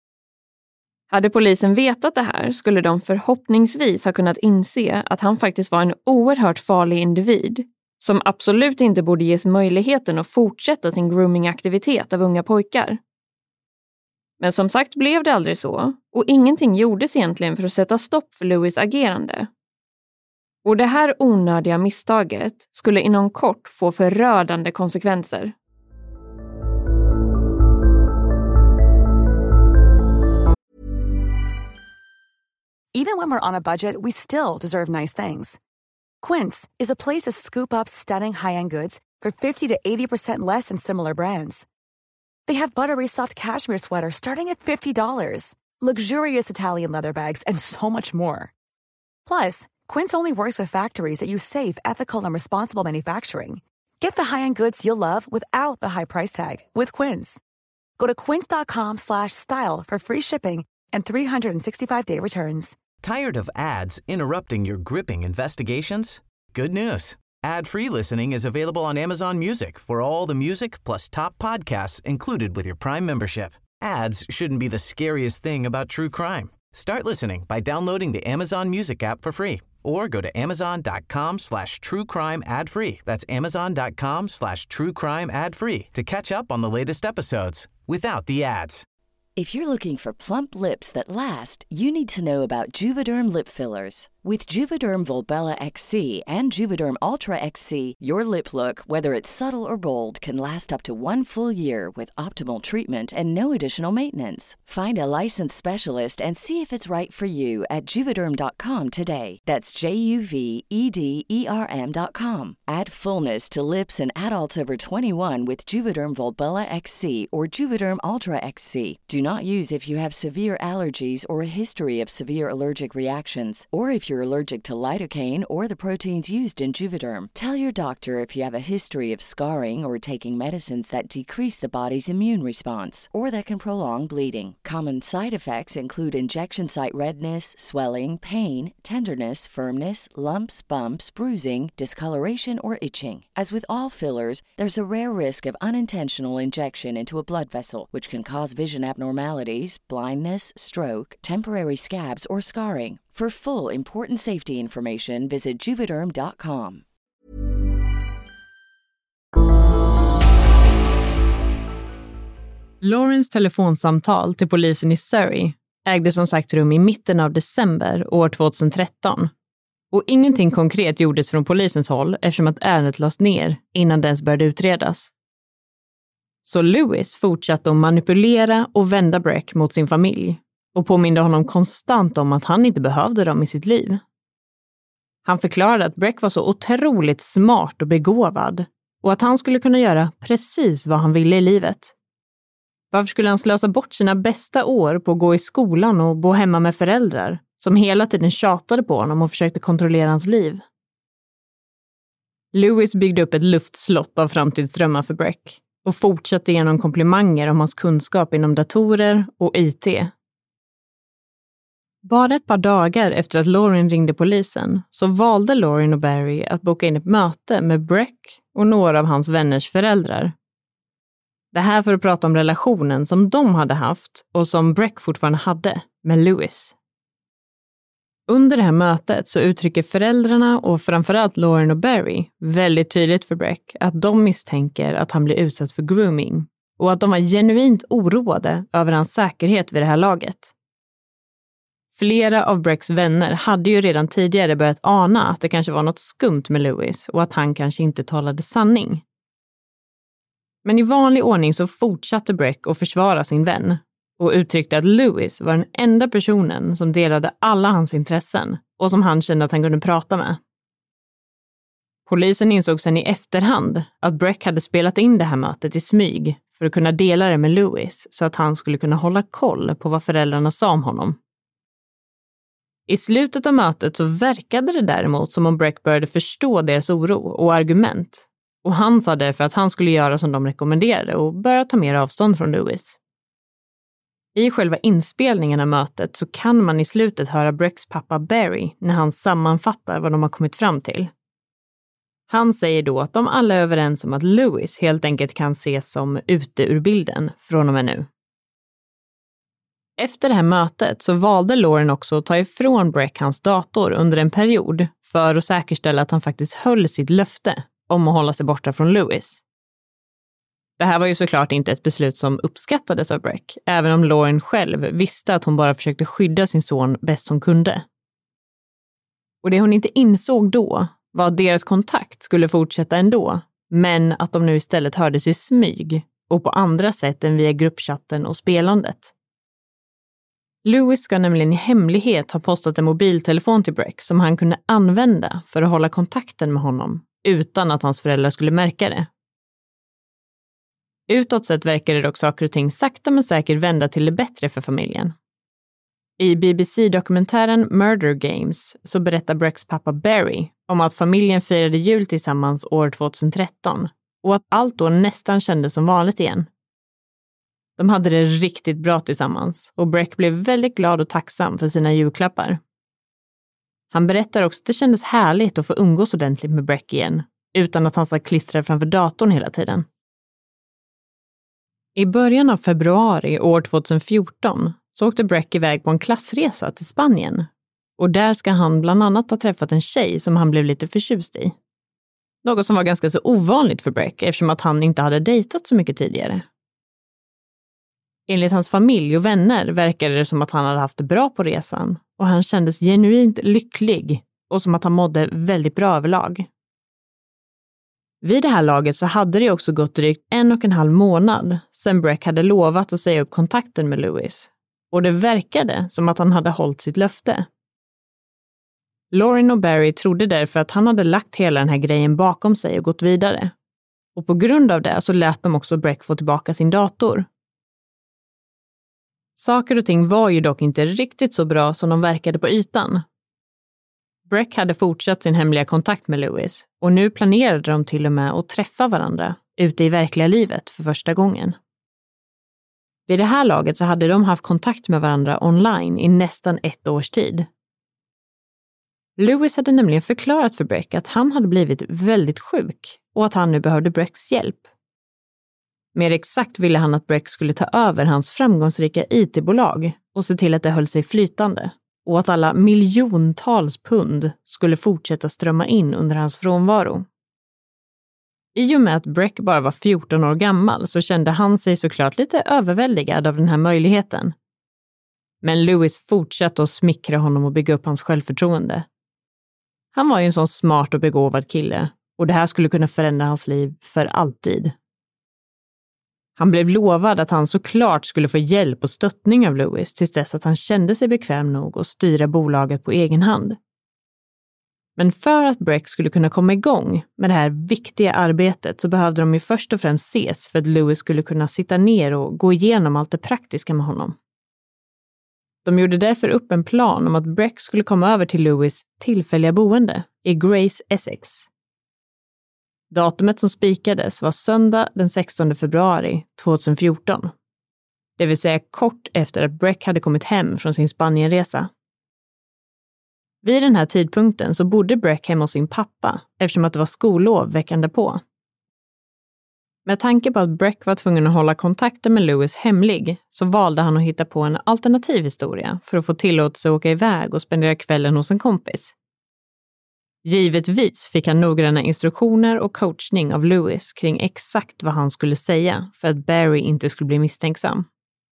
Speaker 8: Hade polisen vetat det här skulle de förhoppningsvis ha kunnat inse att han faktiskt var en oerhört farlig individ som absolut inte borde ges möjligheten att fortsätta sin groomingaktivitet av unga pojkar. Men som sagt blev det aldrig så, och ingenting gjordes egentligen för att sätta stopp för Louis agerande. Och det här onödiga misstaget skulle inom kort få förödande konsekvenser.
Speaker 9: Even when we're on a budget, we still deserve nice things. Quince is a place to scoop up stunning high-end goods for fifty to eighty percent less than similar brands. They have buttery soft cashmere sweaters starting at fifty dollars, luxurious Italian leather bags, and so much more. Plus, Quince only works with factories that use safe, ethical, and responsible manufacturing. Get the high-end goods you'll love without the high price tag with Quince. Go to quince.com slash style for free shipping and three sixty-five day returns.
Speaker 1: Tired of ads interrupting your gripping investigations? Good news. Ad-free listening is available on Amazon Music for all the music plus top podcasts included with your Prime membership. Ads shouldn't be the scariest thing about true crime. Start listening by downloading the Amazon Music app for free or go to amazon.com slash true crime ad free. That's amazon.com slash true crime ad free to catch up on the latest episodes without the ads.
Speaker 10: If you're looking for plump lips that last, you need to know about Juvederm lip fillers. With Juvederm Volbella X C and Juvederm Ultra X C, your lip look, whether it's subtle or bold, can last up to one full year with optimal treatment and no additional maintenance. Find a licensed specialist and see if it's right for you at juvederm dot com today. That's J U V E D E R M dot com. Add fullness to lips in adults over twenty-one with Juvederm Volbella X C or Juvederm Ultra X C. Do not use if you have severe allergies or a history of severe allergic reactions, or if you're allergic to lidocaine or the proteins used in Juvederm. Tell your doctor if you have a history of scarring or taking medicines that decrease the body's immune response or that can prolong bleeding. Common side effects include injection site redness, swelling, pain, tenderness, firmness, lumps, bumps, bruising, discoloration, or itching. As with all fillers, there's a rare risk of unintentional injection into a blood vessel, which can cause vision abnormalities, blindness, stroke, temporary scabs, or scarring. For full important safety information, visit juvederm dot com.
Speaker 7: Laurens telefonsamtal till polisen i Surrey ägde som sagt rum i mitten av december år tjugohundratretton. Och ingenting konkret gjordes från polisens håll eftersom att ärendet lades ner innan det ens började utredas. Så Louis fortsatte att manipulera och vända Breck mot sin familj och påminde honom konstant om att han inte behövde dem i sitt liv. Han förklarade att Breck var så otroligt smart och begåvad och att han skulle kunna göra precis vad han ville i livet. Varför skulle han slösa bort sina bästa år på att gå i skolan och bo hemma med föräldrar som hela tiden tjatade på honom och försökte kontrollera hans liv? Louis byggde upp ett luftslott av framtidsdrömmar för Breck och fortsatte genom komplimanger om hans kunskap inom datorer och I T. Bara ett par dagar efter att Lauren ringde polisen så valde Lauren och Barry att boka in ett möte med Breck och några av hans vänners föräldrar. Det här för att prata om relationen som de hade haft och som Breck fortfarande hade med Louis. Under det här mötet så uttrycker föräldrarna och framförallt Lauren och Barry väldigt tydligt för Breck att de misstänker att han blir utsatt för grooming och att de var genuint oroade över hans säkerhet vid det här laget. Flera av Brecks vänner hade ju redan tidigare börjat ana att det kanske var något skumt med Louis och att han kanske inte talade sanning. Men i vanlig ordning så fortsatte Breck att försvara sin vän och uttryckte att Louis var den enda personen som delade alla hans intressen och som han kände att han kunde prata med. Polisen insåg sen i efterhand att Breck hade spelat in det här mötet i smyg för att kunna dela det med Louis så att han skulle kunna hålla koll på vad föräldrarna sa om honom. I slutet av mötet så verkade det däremot som om Breck började förstå deras oro och argument. Och han sa därför att han skulle göra som de rekommenderade och börja ta mer avstånd från Louis. I själva inspelningen av mötet så kan man i slutet höra Brecks pappa Barry när han sammanfattar vad de har kommit fram till. Han säger då att de alla är överens om att Louis helt enkelt kan ses som ute ur bilden från och med nu. Efter det här mötet så valde Lauren också att ta ifrån Breck hans dator under en period för att säkerställa att han faktiskt höll sitt löfte om att hålla sig borta från Lewis. Det här var ju såklart inte ett beslut som uppskattades av Breck, även om Lauren själv visste att hon bara försökte skydda sin son bäst hon kunde. Och det hon inte insåg då var att deras kontakt skulle fortsätta ändå, men att de nu istället hördes i smyg och på andra sätt än via gruppchatten och spelandet. Lewis ska nämligen i hemlighet ha postat en mobiltelefon till Breck som han kunde använda för att hålla kontakten med honom utan att hans föräldrar skulle märka det. Utåt sett verkar det dock saker och ting sakta men säkert vända till det bättre för familjen. I B B C-dokumentären Murder Games så berättar Brecks pappa Barry om att familjen firade jul tillsammans år tjugohundratretton och att allt då nästan kändes som vanligt igen. De hade det riktigt bra tillsammans och Breck blev väldigt glad och tacksam för sina julklappar. Han berättar också att det kändes härligt att få umgås ordentligt med Breck igen utan att han satt klistrad framför datorn hela tiden. I början av februari år tjugohundrafjorton så åkte Breck iväg på en klassresa till Spanien. Och där ska han bland annat ha träffat en tjej som han blev lite förtjust i. Något som var ganska så ovanligt för Breck eftersom att han inte hade dejtat så mycket tidigare. Enligt hans familj och vänner verkade det som att han hade haft det bra på resan och han kändes genuint lycklig och som att han mådde väldigt bra överlag. Vid det här laget så hade det också gått drygt en och en halv månad sedan Breck hade lovat att säga upp kontakten med Lewis. Och det verkade som att han hade hållit sitt löfte. Lauren och Barry trodde därför att han hade lagt hela den här grejen bakom sig och gått vidare. Och på grund av det så lät de också Breck få tillbaka sin dator. Saker och ting var ju dock inte riktigt så bra som de verkade på ytan. Breck hade fortsatt sin hemliga kontakt med Lewis och nu planerade de till och med att träffa varandra ute i verkliga livet för första gången. Vid det här laget så hade de haft kontakt med varandra online i nästan ett års tid. Lewis hade nämligen förklarat för Breck att han hade blivit väldigt sjuk och att han nu behövde Brecks hjälp. Mer exakt ville han att Breck skulle ta över hans framgångsrika I T-bolag och se till att det höll sig flytande och att alla miljontals pund skulle fortsätta strömma in under hans frånvaro. I och med att Breck bara var fjorton år gammal så kände han sig såklart lite överväldigad av den här möjligheten. Men Lewis fortsatte att smickra honom och bygga upp hans självförtroende. Han var ju en sån smart och begåvad kille och det här skulle kunna förändra hans liv för alltid. Han blev lovad att han såklart skulle få hjälp och stöttning av Lewis tills dess att han kände sig bekväm nog att styra bolaget på egen hand. Men för att Breck skulle kunna komma igång med det här viktiga arbetet så behövde de ju först och främst ses för att Lewis skulle kunna sitta ner och gå igenom allt det praktiska med honom. De gjorde därför upp en plan om att Breck skulle komma över till Lewis tillfälliga boende i Grace, Essex. Datumet som spikades var söndag den sextonde februari tjugohundrafjorton. Det vill säga kort efter att Breck hade kommit hem från sin Spanienresa. Vid den här tidpunkten så bodde Breck hemma hos sin pappa eftersom att det var skollov veckan därpå. Med tanke på att Breck var tvungen att hålla kontakten med Lewis hemlig så valde han att hitta på en alternativ historia för att få tillåtelse att åka iväg och spendera kvällen hos en kompis. Givetvis fick han noggranna instruktioner och coachning av Lewis kring exakt vad han skulle säga för att Barry inte skulle bli misstänksam.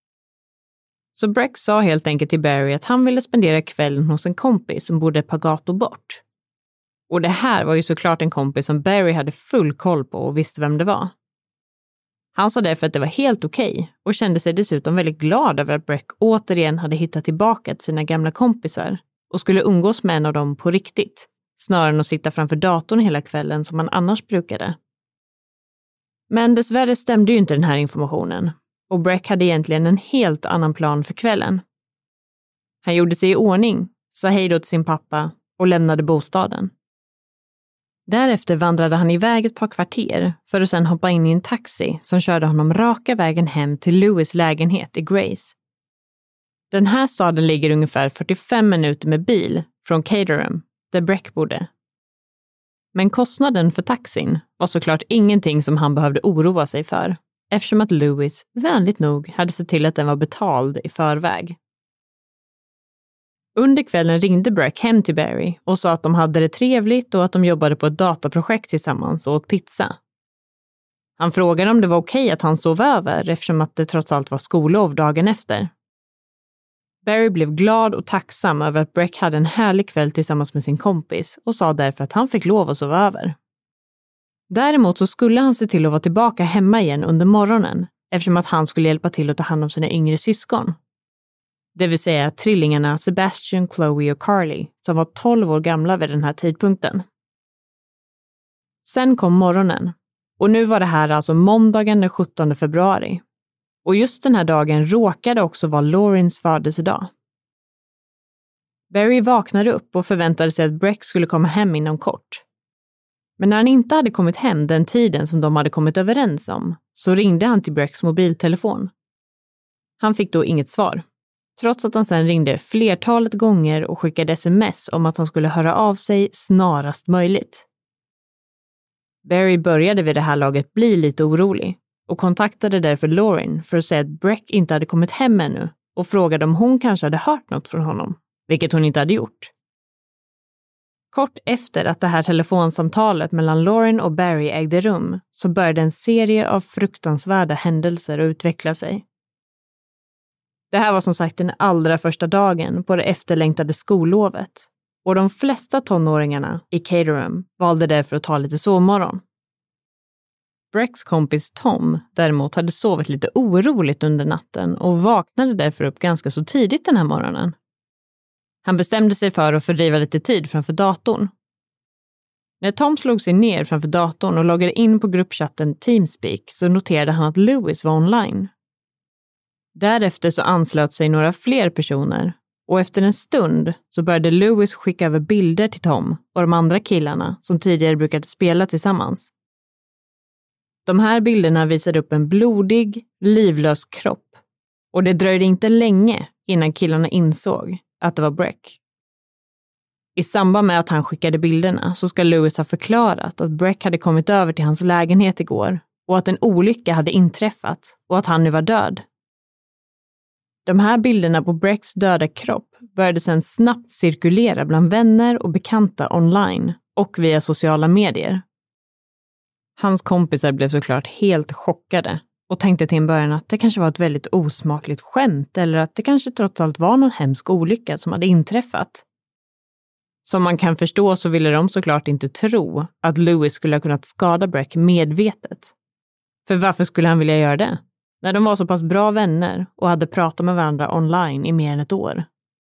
Speaker 7: Så Breck sa helt enkelt till Barry att han ville spendera kvällen hos en kompis som bodde ett par gator bort. Och det här var ju såklart en kompis som Barry hade full koll på och visste vem det var. Han sa därför att det var helt okej och kände sig dessutom väldigt glad över att Breck återigen hade hittat tillbaka till sina gamla kompisar och skulle umgås med en av dem på riktigt, snarare än att sitta framför datorn hela kvällen som man annars brukade. Men dessvärre stämde ju inte den här informationen och Breck hade egentligen en helt annan plan för kvällen. Han gjorde sig i ordning, sa hej då till sin pappa och lämnade bostaden. Därefter vandrade han iväg ett par kvarter för att sedan hoppa in i en taxi som körde honom raka vägen hem till Lewis lägenhet i Grace. Den här staden ligger ungefär fyrtiofem minuter med bil från Caterham, där Breck bodde. Men kostnaden för taxin var såklart ingenting som han behövde oroa sig för, eftersom att Lewis vänligt nog hade sett till att den var betald i förväg. Under kvällen ringde Breck hem till Barry och sa att de hade det trevligt och att de jobbade på ett dataprojekt tillsammans och åt pizza. Han frågade om det var okej att han sov över eftersom att det trots allt var skollov dagen efter. Barry blev glad och tacksam över att Breck hade en härlig kväll tillsammans med sin kompis och sa därför att han fick lov att sova över. Däremot så skulle han se till att vara tillbaka hemma igen under morgonen eftersom att han skulle hjälpa till att ta hand om sina yngre syskon. Det vill säga trillingarna Sebastian, Chloe och Carly som var tolv år gamla vid den här tidpunkten. Sen kom morgonen och nu var det här alltså måndagen den sjuttonde februari. Och just den här dagen råkade också vara Laurens födelsedag. Barry vaknade upp och förväntade sig att Breck skulle komma hem inom kort. Men när han inte hade kommit hem den tiden som de hade kommit överens om så ringde han till Brecks mobiltelefon. Han fick då inget svar, trots att han sedan ringde flertalet gånger och skickade sms om att han skulle höra av sig snarast möjligt. Barry började vid det här laget bli lite orolig och kontaktade därför Lauren för att säga att Breck inte hade kommit hem ännu och frågade om hon kanske hade hört något från honom, vilket hon inte hade gjort. Kort efter att det här telefonsamtalet mellan Lauren och Barry ägde rum så började en serie av fruktansvärda händelser att utveckla sig. Det här var som sagt den allra första dagen på det efterlängtade skollovet och de flesta tonåringarna i Caterham valde därför att ta lite sovmorgon. Brecks kompis Tom däremot hade sovit lite oroligt under natten och vaknade därför upp ganska så tidigt den här morgonen. Han bestämde sig för att fördriva lite tid framför datorn. När Tom slog sig ner framför datorn och loggade in på gruppchatten Teamspeak så noterade han att Lewis var online. Därefter så anslöt sig några fler personer och efter en stund så började Lewis skicka över bilder till Tom och de andra killarna som tidigare brukade spela tillsammans. De här bilderna visade upp en blodig, livlös kropp och det dröjde inte länge innan killarna insåg att det var Breck. I samband med att han skickade bilderna så ska Lewis ha förklarat att Breck hade kommit över till hans lägenhet igår och att en olycka hade inträffat och att han nu var död. De här bilderna på Brecks döda kropp började sedan snabbt cirkulera bland vänner och bekanta online och via sociala medier. Hans kompisar blev såklart helt chockade och tänkte till en början att det kanske var ett väldigt osmakligt skämt eller att det kanske trots allt var någon hemsk olycka som hade inträffat. Som man kan förstå så ville de såklart inte tro att Lewis skulle ha kunnat skada Breck medvetet. För varför skulle han vilja göra det? När de var så pass bra vänner och hade pratat med varandra online i mer än ett år.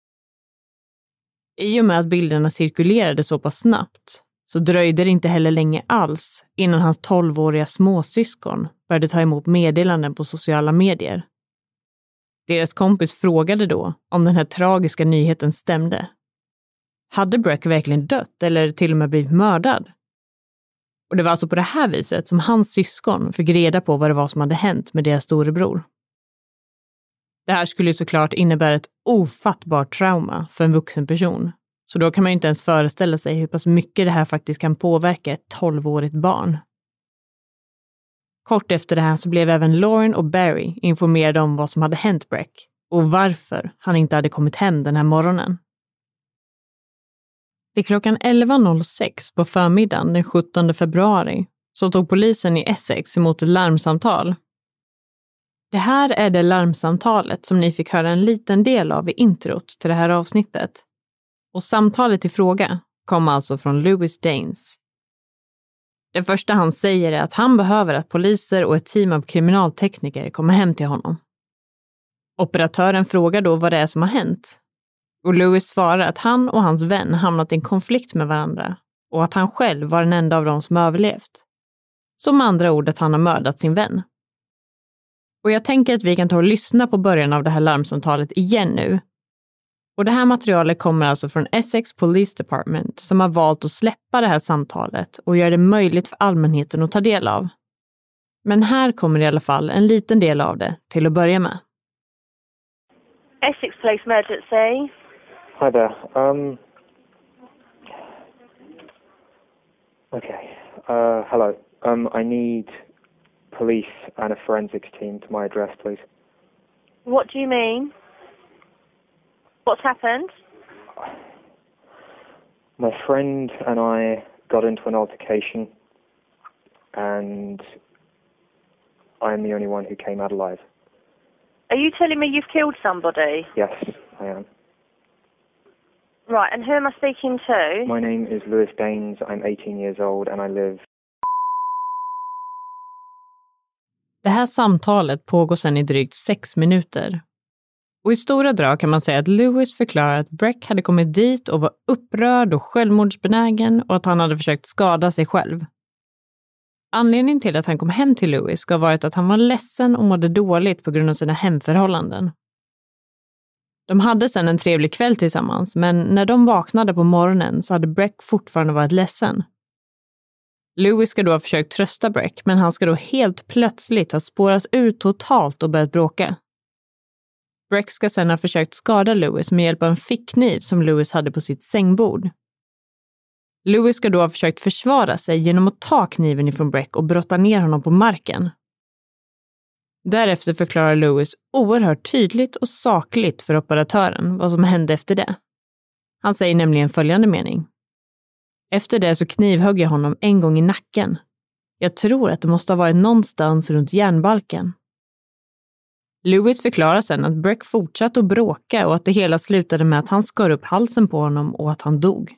Speaker 7: I och med att bilderna cirkulerade så pass snabbt så dröjde det inte heller länge alls innan hans tolvåriga småsyskon började ta emot meddelanden på sociala medier. Deras kompis frågade då om den här tragiska nyheten stämde. Hade Breck verkligen dött eller till och med blivit mördad? Och det var alltså på det här viset som hans syskon fick reda på vad det var som hade hänt med deras storebror. Det här skulle ju såklart innebära ett ofattbart trauma för en vuxen person. Så då kan man ju inte ens föreställa sig hur pass mycket det här faktiskt kan påverka ett tolvårigt barn. Kort efter det här så blev även Lauren och Barry informerade om vad som hade hänt Breck och varför han inte hade kommit hem den här morgonen. Vid klockan elva noll sex på förmiddagen den sjuttonde februari så tog polisen i Essex emot ett larmsamtal. Det här är det larmsamtalet som ni fick höra en liten del av i introt till det här avsnittet. Och samtalet i fråga kom alltså från Lewis Danes. Det första han säger är att han behöver att poliser och ett team av kriminaltekniker kommer hem till honom. Operatören frågar då vad det är som har hänt. Och Lewis svarar att han och hans vän hamnat i en konflikt med varandra och att han själv var den enda av dem som överlevt. Som andra ord att han har mördat sin vän. Och jag tänker att vi kan ta och lyssna på början av det här larmsamtalet igen nu. Och det här materialet kommer alltså från Essex Police Department som har valt att släppa det här samtalet och göra det möjligt för allmänheten att ta del av. Men här kommer i alla fall en liten del av det till att börja med.
Speaker 5: Essex Police Emergency.
Speaker 6: Hi there. Um. Okay. Uh, hello. Um, I need police and a forensics team to my address, please.
Speaker 5: What do you mean? What's happened?
Speaker 6: my friend and I got into an altercation, and I'm the only one who came out alive.
Speaker 5: Are you telling me you've killed somebody?
Speaker 6: Yes, I am.
Speaker 5: Right, and who am I speaking to?
Speaker 6: My name is Lewis Daines. I'm eighteen years old and I live...
Speaker 7: Det här samtalet pågår sedan i drygt sex minuter. Och i stora drag kan man säga att Lewis förklarar att Breck hade kommit dit och var upprörd och självmordsbenägen och att han hade försökt skada sig själv. Anledningen till att han kom hem till Lewis ska ha varit att han var ledsen och mådde dåligt på grund av sina hemförhållanden. De hade sedan en trevlig kväll tillsammans, men när de vaknade på morgonen så hade Breck fortfarande varit ledsen. Lewis ska då ha försökt trösta Breck, men han ska då helt plötsligt ha spårat ut totalt och börjat bråka. Breck ska sedan ha försökt skada Lewis med hjälp av en fickkniv som Lewis hade på sitt sängbord. Lewis ska då ha försökt försvara sig genom att ta kniven ifrån Breck och brotta ner honom på marken. Därefter förklarar Lewis oerhört tydligt och sakligt för operatören vad som hände efter det. Han säger nämligen följande mening. Efter det så knivhögg jag honom en gång i nacken. Jag tror att det måste ha varit någonstans runt hjärnbalken. Lewis förklarar sedan att Breck fortsatte att bråka och att det hela slutade med att han skar upp halsen på honom och att han dog.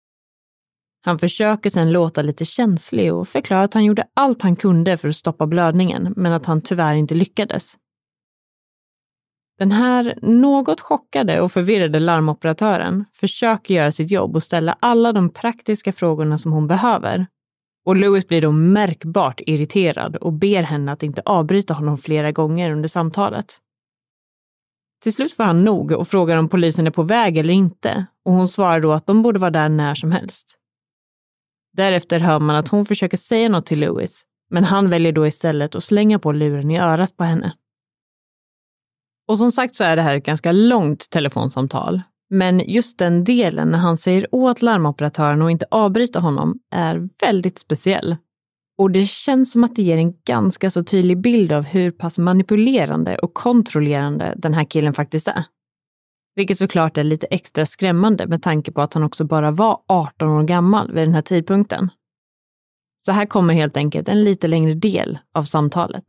Speaker 7: Han försöker sedan låta lite känslig och förklarar att han gjorde allt han kunde för att stoppa blödningen, men att han tyvärr inte lyckades. Den här något chockade och förvirrade larmoperatören försöker göra sitt jobb och ställa alla de praktiska frågorna som hon behöver. Och Lewis blir då märkbart irriterad och ber henne att inte avbryta honom flera gånger under samtalet. Till slut får han nog och frågar om polisen är på väg eller inte, och hon svarar då att de borde vara där när som helst. Därefter hör man att hon försöker säga något till Lewis, men han väljer då istället att slänga på luren i örat på henne. Och som sagt så är det här ett ganska långt telefonsamtal, men just den delen när han säger åt larmoperatören att inte avbryta honom är väldigt speciell. Och det känns som att det ger en ganska så tydlig bild av hur pass manipulerande och kontrollerande den här killen faktiskt är. Vilket såklart är lite extra skrämmande med tanke på att han också bara var arton år gammal vid den här tidpunkten. Så här kommer helt enkelt en lite längre del av samtalet.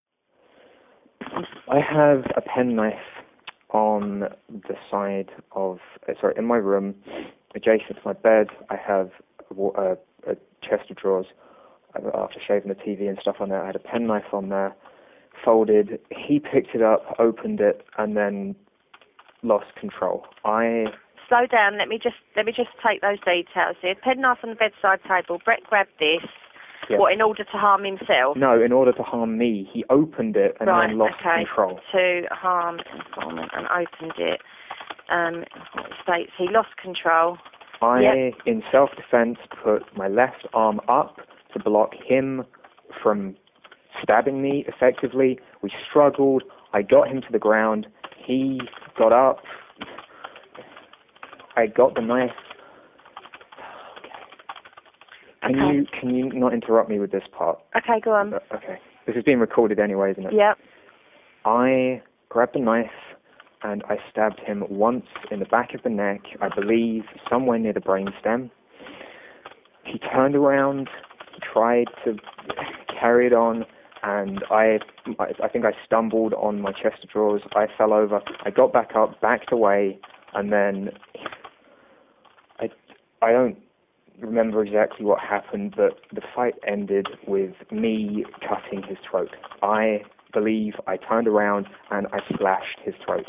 Speaker 6: I have a penknife on the side of, sorry, in my room, adjacent to my bed. I have a, a, a chest of drawers. After shaving the T V and stuff on there, I had a penknife on there, folded. He picked it up, opened it, and then lost control. I
Speaker 5: slow down. Let me just let me just take those details here. Penknife on the bedside table. Brett grabbed this. Yeah. What, in order to harm himself?
Speaker 6: No, in order to harm me. He opened it and
Speaker 5: right,
Speaker 6: then lost
Speaker 5: okay.
Speaker 6: control.
Speaker 5: To harm informant and opened it. Um, it states he lost control.
Speaker 6: I,
Speaker 5: yep.
Speaker 6: in self-defense, put my left arm up to block him from stabbing me effectively. We struggled. I got him to the ground. He got up. I got the knife. Can
Speaker 5: okay.
Speaker 6: you can you not interrupt me with this part?
Speaker 5: Okay, go on.
Speaker 6: Uh, okay. This is being recorded anyway, isn't it?
Speaker 5: Yep.
Speaker 6: I grabbed the knife and I stabbed him once in the back of the neck, I believe somewhere near the brainstem. He turned around, tried to carry it on, and I, I think I stumbled on my chest of drawers. I fell over. I got back up, backed away, and then I, I don't remember exactly what happened, but the fight ended with me cutting his throat. I believe I turned around and I slashed his throat.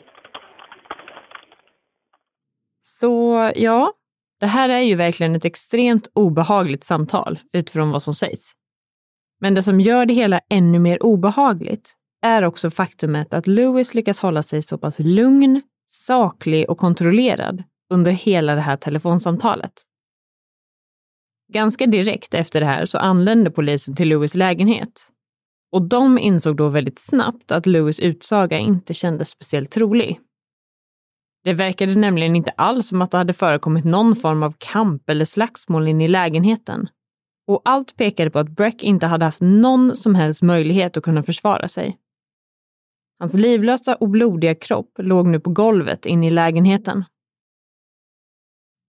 Speaker 7: Så ja, det här är ju verkligen ett extremt obehagligt samtal utifrån vad som sägs. Men det som gör det hela ännu mer obehagligt är också faktumet att Lewis lyckas hålla sig så pass lugn, saklig och kontrollerad under hela det här telefonsamtalet. Ganska direkt efter det här så anlände polisen till Lewis lägenhet. Och de insåg då väldigt snabbt att Lewis utsaga inte kändes speciellt trolig. Det verkade nämligen inte alls som att det hade förekommit någon form av kamp eller slagsmål in i lägenheten. Och allt pekade på att Breck inte hade haft någon som helst möjlighet att kunna försvara sig. Hans livlösa och blodiga kropp låg nu på golvet in i lägenheten.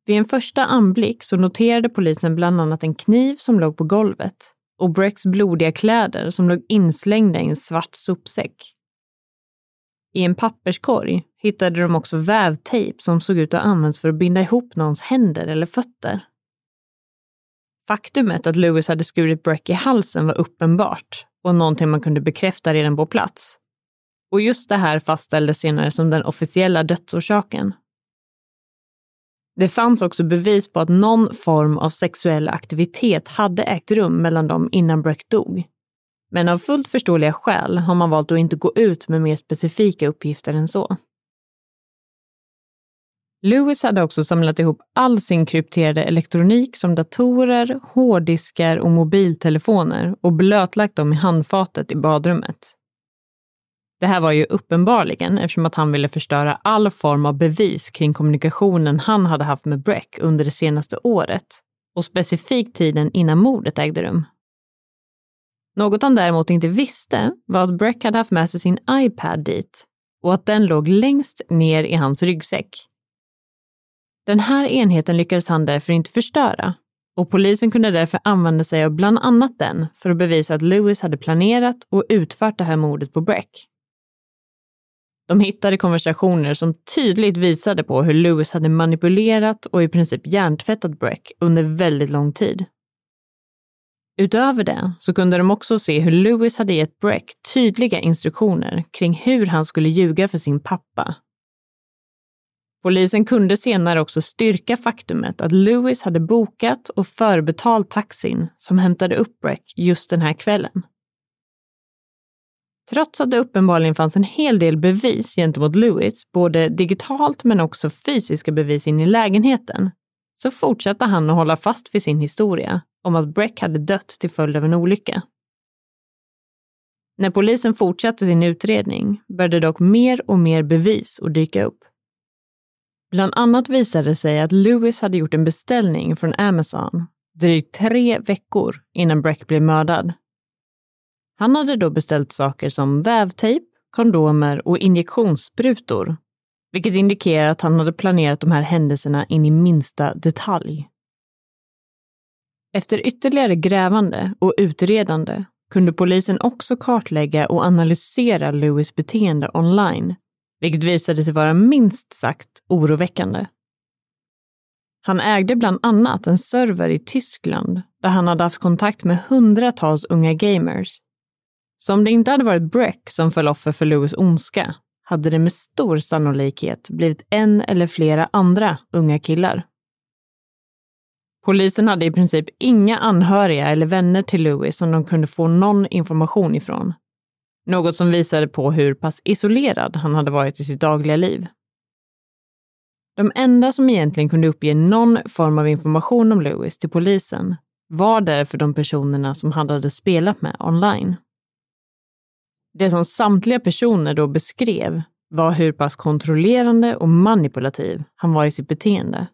Speaker 7: Vid en första anblick så noterade polisen bland annat en kniv som låg på golvet och Brecks blodiga kläder som låg inslängda i en svart sopsäck. I en papperskorg hittade de också vävtejp som såg ut att användas för att binda ihop någons händer eller fötter. Faktumet att Lewis hade skurit Breck i halsen var uppenbart och någonting man kunde bekräfta redan på plats. Och just det här fastställdes senare som den officiella dödsorsaken. Det fanns också bevis på att någon form av sexuell aktivitet hade ägt rum mellan dem innan Breck dog. Men av fullt förståeliga skäl har man valt att inte gå ut med mer specifika uppgifter än så. Lewis hade också samlat ihop all sin krypterade elektronik som datorer, hårddiskar och mobiltelefoner och blötlagt dem i handfatet i badrummet. Det här var ju uppenbarligen eftersom att han ville förstöra all form av bevis kring kommunikationen han hade haft med Breck under det senaste året och specifikt tiden innan mordet ägde rum. Något han däremot inte visste var att Breck hade haft med sig sin iPad dit och att den låg längst ner i hans ryggsäck. Den här enheten lyckades han därför inte förstöra och polisen kunde därför använda sig av bland annat den för att bevisa att Lewis hade planerat och utfört det här mordet på Breck. De hittade konversationer som tydligt visade på hur Lewis hade manipulerat och i princip hjärntvättat Breck under väldigt lång tid. Utöver det så kunde de också se hur Lewis hade gett Breck tydliga instruktioner kring hur han skulle ljuga för sin pappa. Polisen kunde senare också styrka faktumet att Lewis hade bokat och förbetalt taxin som hämtade upp Breck just den här kvällen. Trots att det uppenbarligen fanns en hel del bevis gentemot Lewis, både digitalt men också fysiska bevis in i lägenheten, så fortsatte han att hålla fast vid sin historia om att Breck hade dött till följd av en olycka. När polisen fortsatte sin utredning började dock mer och mer bevis att dyka upp. Bland annat visade det sig att Lewis hade gjort en beställning från Amazon drygt tre veckor innan Breck blev mördad. Han hade då beställt saker som vävtejp, kondomer och injektionssprutor, vilket indikerar att han hade planerat de här händelserna in i minsta detalj. Efter ytterligare grävande och utredande kunde polisen också kartlägga och analysera Lewis beteende online, vilket visade sig vara minst sagt oroväckande. Han ägde bland annat en server i Tyskland där han hade haft kontakt med hundratals unga gamers. Så om det inte hade varit Breck som föll offer för Lewis ondska hade det med stor sannolikhet blivit en eller flera andra unga killar. Polisen hade i princip inga anhöriga eller vänner till Lewis som de kunde få någon information ifrån. Något som visade på hur pass isolerad han hade varit i sitt dagliga liv. De enda som egentligen kunde uppge någon form av information om Lewis till polisen var därför de personerna som han hade spelat med online. Det som samtliga personer då beskrev var hur pass kontrollerande och manipulativ han var i sitt beteende.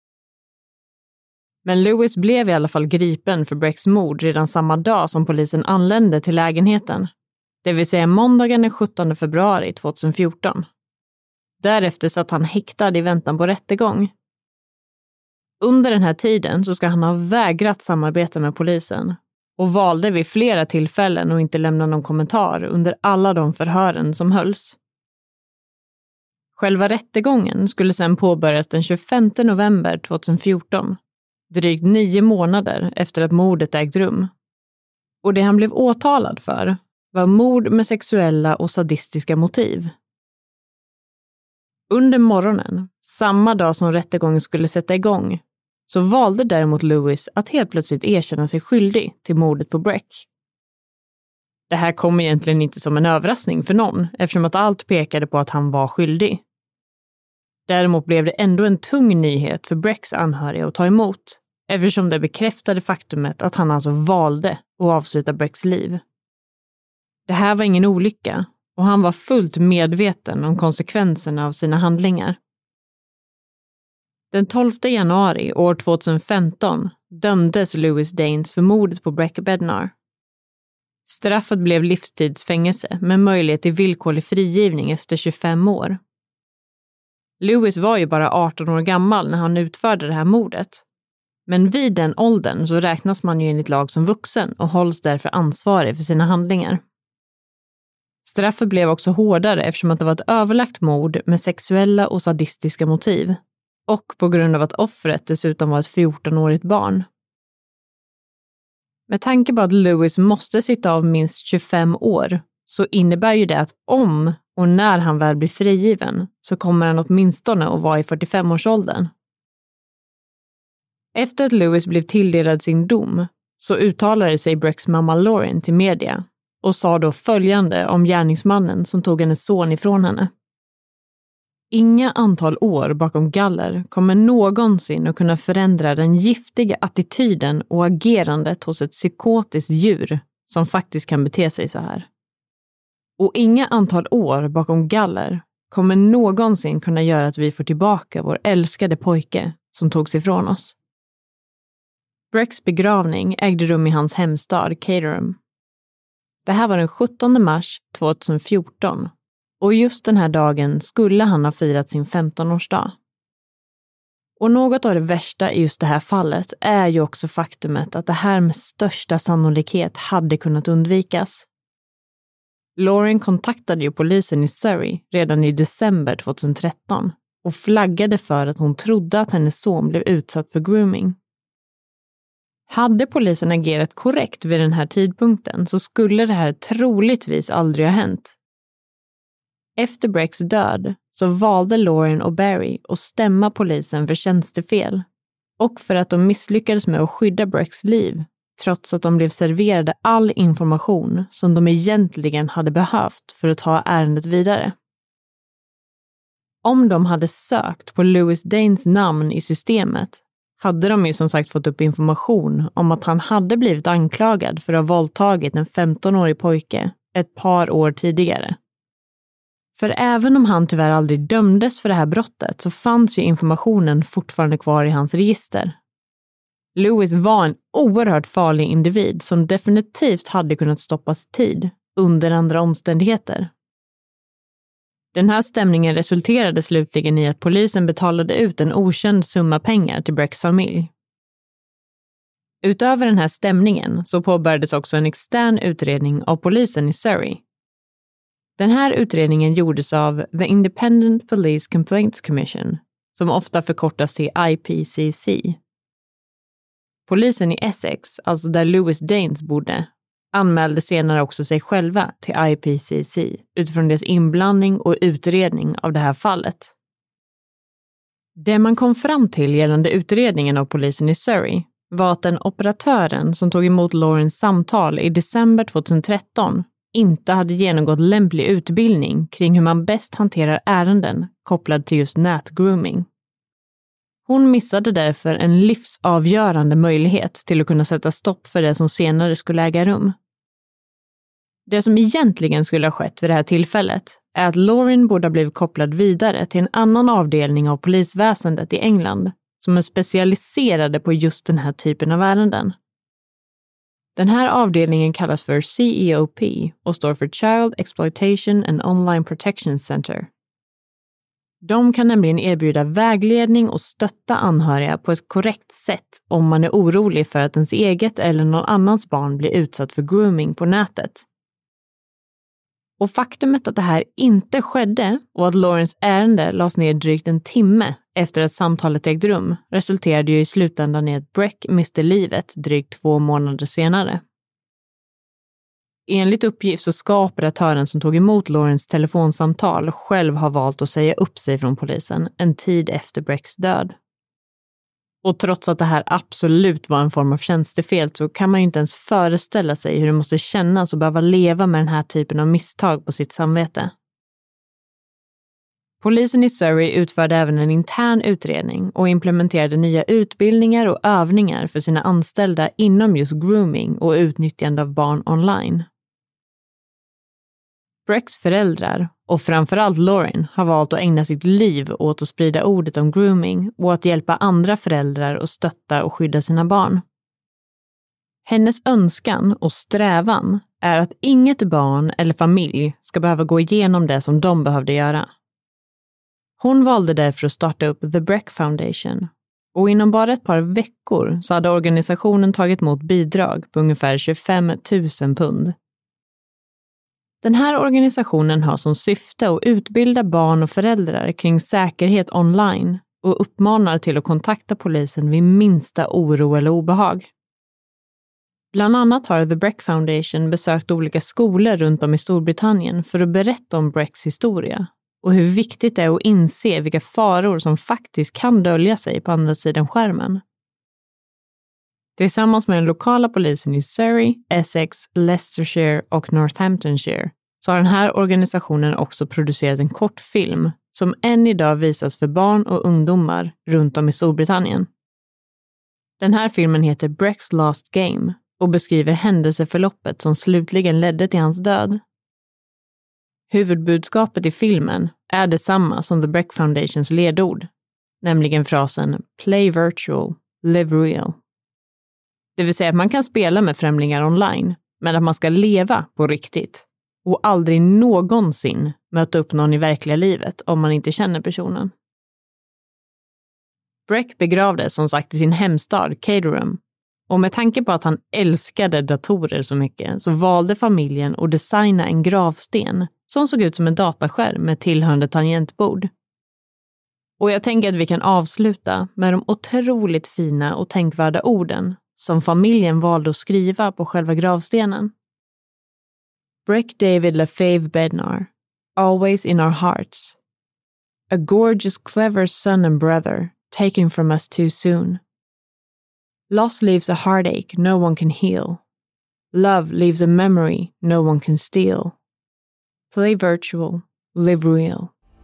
Speaker 7: Men Lewis blev i alla fall gripen för Brecks mord redan samma dag som polisen anlände till lägenheten. Det vill säga måndagen den sjuttonde februari tjugohundrafjorton. Därefter satt han häktad i väntan på rättegång. Under den här tiden så ska han ha vägrat samarbeta med polisen och valde vid flera tillfällen att inte lämna någon kommentar under alla de förhören som hölls. Själva rättegången skulle sedan påbörjas den tjugofemte november tjugohundrafjorton, drygt nio månader efter att mordet ägt rum. Och det han blev åtalad för var mord med sexuella och sadistiska motiv. Under morgonen, samma dag som rättegången skulle sätta igång, så valde däremot Lewis att helt plötsligt erkänna sig skyldig till mordet på Breck. Det här kom egentligen inte som en överraskning för någon, eftersom att allt pekade på att han var skyldig. Däremot blev det ändå en tung nyhet för Brecks anhöriga att ta emot, eftersom det bekräftade faktumet att han alltså valde att avsluta Brecks liv. Det här var ingen olycka och han var fullt medveten om konsekvenserna av sina handlingar. Den tolfte januari år tjugohundrafemton dömdes Lewis Danes för mordet på Breck Bednar. Straffet blev livstidsfängelse med möjlighet till villkorlig frigivning efter tjugofem år. Lewis var ju bara arton år gammal när han utförde det här mordet. Men vid den åldern så räknas man ju enligt lag som vuxen och hålls därför ansvarig för sina handlingar. Straffet blev också hårdare eftersom att det var ett överlagt mord med sexuella och sadistiska motiv. Och på grund av att offret dessutom var ett fjortonårigt barn. Med tanke på att Lewis måste sitta av minst tjugofem år så innebär ju det att om och när han väl blir frigiven så kommer han åtminstone att vara i fyrtiofemårsåldern. Efter att Lewis blev tilldelad sin dom så uttalade sig Brecks mamma Lauren till media och sa då följande om gärningsmannen som tog hennes son ifrån henne. Inga antal år bakom galler kommer någonsin att kunna förändra den giftiga attityden och agerandet hos ett psykotiskt djur som faktiskt kan bete sig så här. Och inga antal år bakom galler kommer någonsin kunna göra att vi får tillbaka vår älskade pojke som togs ifrån oss. Brecks begravning ägde rum i hans hemstad Caterham. Det här var den sjuttonde mars tjugohundrafjorton och just den här dagen skulle han ha firat sin femtonårsdag. Och något av det värsta i just det här fallet är ju också faktumet att det här med största sannolikhet hade kunnat undvikas. Lauren kontaktade ju polisen i Surrey redan i december tjugotretton och flaggade för att hon trodde att hennes son blev utsatt för grooming. Hade polisen agerat korrekt vid den här tidpunkten så skulle det här troligtvis aldrig ha hänt. Efter Brecks död så valde Lauren och Barry att stämma polisen för tjänstefel och för att de misslyckades med att skydda Brecks liv trots att de blev serverade all information som de egentligen hade behövt för att ta ärendet vidare. Om de hade sökt på Lewis Danes namn i systemet hade de ju som sagt fått upp information om att han hade blivit anklagad för att ha våldtagit en femtonårig pojke ett par år tidigare. För även om han tyvärr aldrig dömdes för det här brottet så fanns ju informationen fortfarande kvar i hans register. Lewis var en oerhört farlig individ som definitivt hade kunnat stoppas i tid under andra omständigheter. Den här stämningen resulterade slutligen i att polisen betalade ut en okänd summa pengar till Brecks familj. Utöver den här stämningen så påbörjades också en extern utredning av polisen i Surrey. Den här utredningen gjordes av The Independent Police Complaints Commission, som ofta förkortas till I P C C. Polisen i Essex, alltså där Lewis Danes bodde, anmälde senare också sig själva till I P C C utifrån deras inblandning och utredning av det här fallet. Det man kom fram till gällande utredningen av polisen i Surrey var att den operatören som tog emot Laurens samtal i december tjugotretton inte hade genomgått lämplig utbildning kring hur man bäst hanterar ärenden kopplad till just nätgrooming. Hon missade därför en livsavgörande möjlighet till att kunna sätta stopp för det som senare skulle äga rum. Det som egentligen skulle ha skett vid det här tillfället är att Lauren borde ha blivit kopplad vidare till en annan avdelning av polisväsendet i England som är specialiserade på just den här typen av ärenden. Den här avdelningen kallas för C E O P och står för Child Exploitation and Online Protection Center. De kan nämligen erbjuda vägledning och stötta anhöriga på ett korrekt sätt om man är orolig för att ens eget eller någon annans barn blir utsatt för grooming på nätet. Och faktumet att det här inte skedde och att Laurens ärende lades ner drygt en timme efter att samtalet ägde rum resulterade ju i slutändan i att Breck miste livet drygt två månader senare. Enligt uppgift så ska operatören som tog emot Laurens telefonsamtal själv ha valt att säga upp sig från polisen en tid efter Brecks död. Och trots att det här absolut var en form av tjänstefel så kan man ju inte ens föreställa sig hur det måste kännas att behöva leva med den här typen av misstag på sitt samvete. Polisen i Surrey utförde även en intern utredning och implementerade nya utbildningar och övningar för sina anställda inom just grooming och utnyttjande av barn online. Brecks föräldrar och framförallt Lauren har valt att ägna sitt liv åt att sprida ordet om grooming och att hjälpa andra föräldrar att stötta och skydda sina barn. Hennes önskan och strävan är att inget barn eller familj ska behöva gå igenom det som de behövde göra. Hon valde därför att starta upp The Breck Foundation. Och inom bara ett par veckor så hade organisationen tagit emot bidrag på ungefär tjugofem tusen pund. Den här organisationen har som syfte att utbilda barn och föräldrar kring säkerhet online och uppmanar till att kontakta polisen vid minsta oro eller obehag. Bland annat har The Breck Foundation besökt olika skolor runt om i Storbritannien för att berätta om Brecks historia och hur viktigt det är att inse vilka faror som faktiskt kan dölja sig på andra sidan skärmen. Tillsammans med den lokala polisen i Surrey, Essex, Leicestershire och Northamptonshire så har den här organisationen också producerat en kortfilm som än idag visas för barn och ungdomar runt om i Storbritannien. Den här filmen heter Breck's Last Game och beskriver händelseförloppet som slutligen ledde till hans död. Huvudbudskapet i filmen är detsamma som The Breck Foundations ledord, nämligen frasen Play virtual, live real. Det vill säga att man kan spela med främlingar online, men att man ska leva på riktigt och aldrig någonsin möta upp någon i verkliga livet om man inte känner personen. Breck begravdes som sagt i sin hemstad Caterham, och med tanke på att han älskade datorer så mycket så valde familjen att designa en gravsten som såg ut som en dataskärm med tillhörande tangentbord. Och jag tänker att vi kan avsluta med de otroligt fina och tänkvärda orden som familjen valde att skriva på själva gravstenen. Breck David LaFave Bednar, always in our hearts. A gorgeous, clever son and brother, taken from us too soon. Loss leaves a heartache no one can heal. Love leaves a memory no one can steal. Play virtual, live real.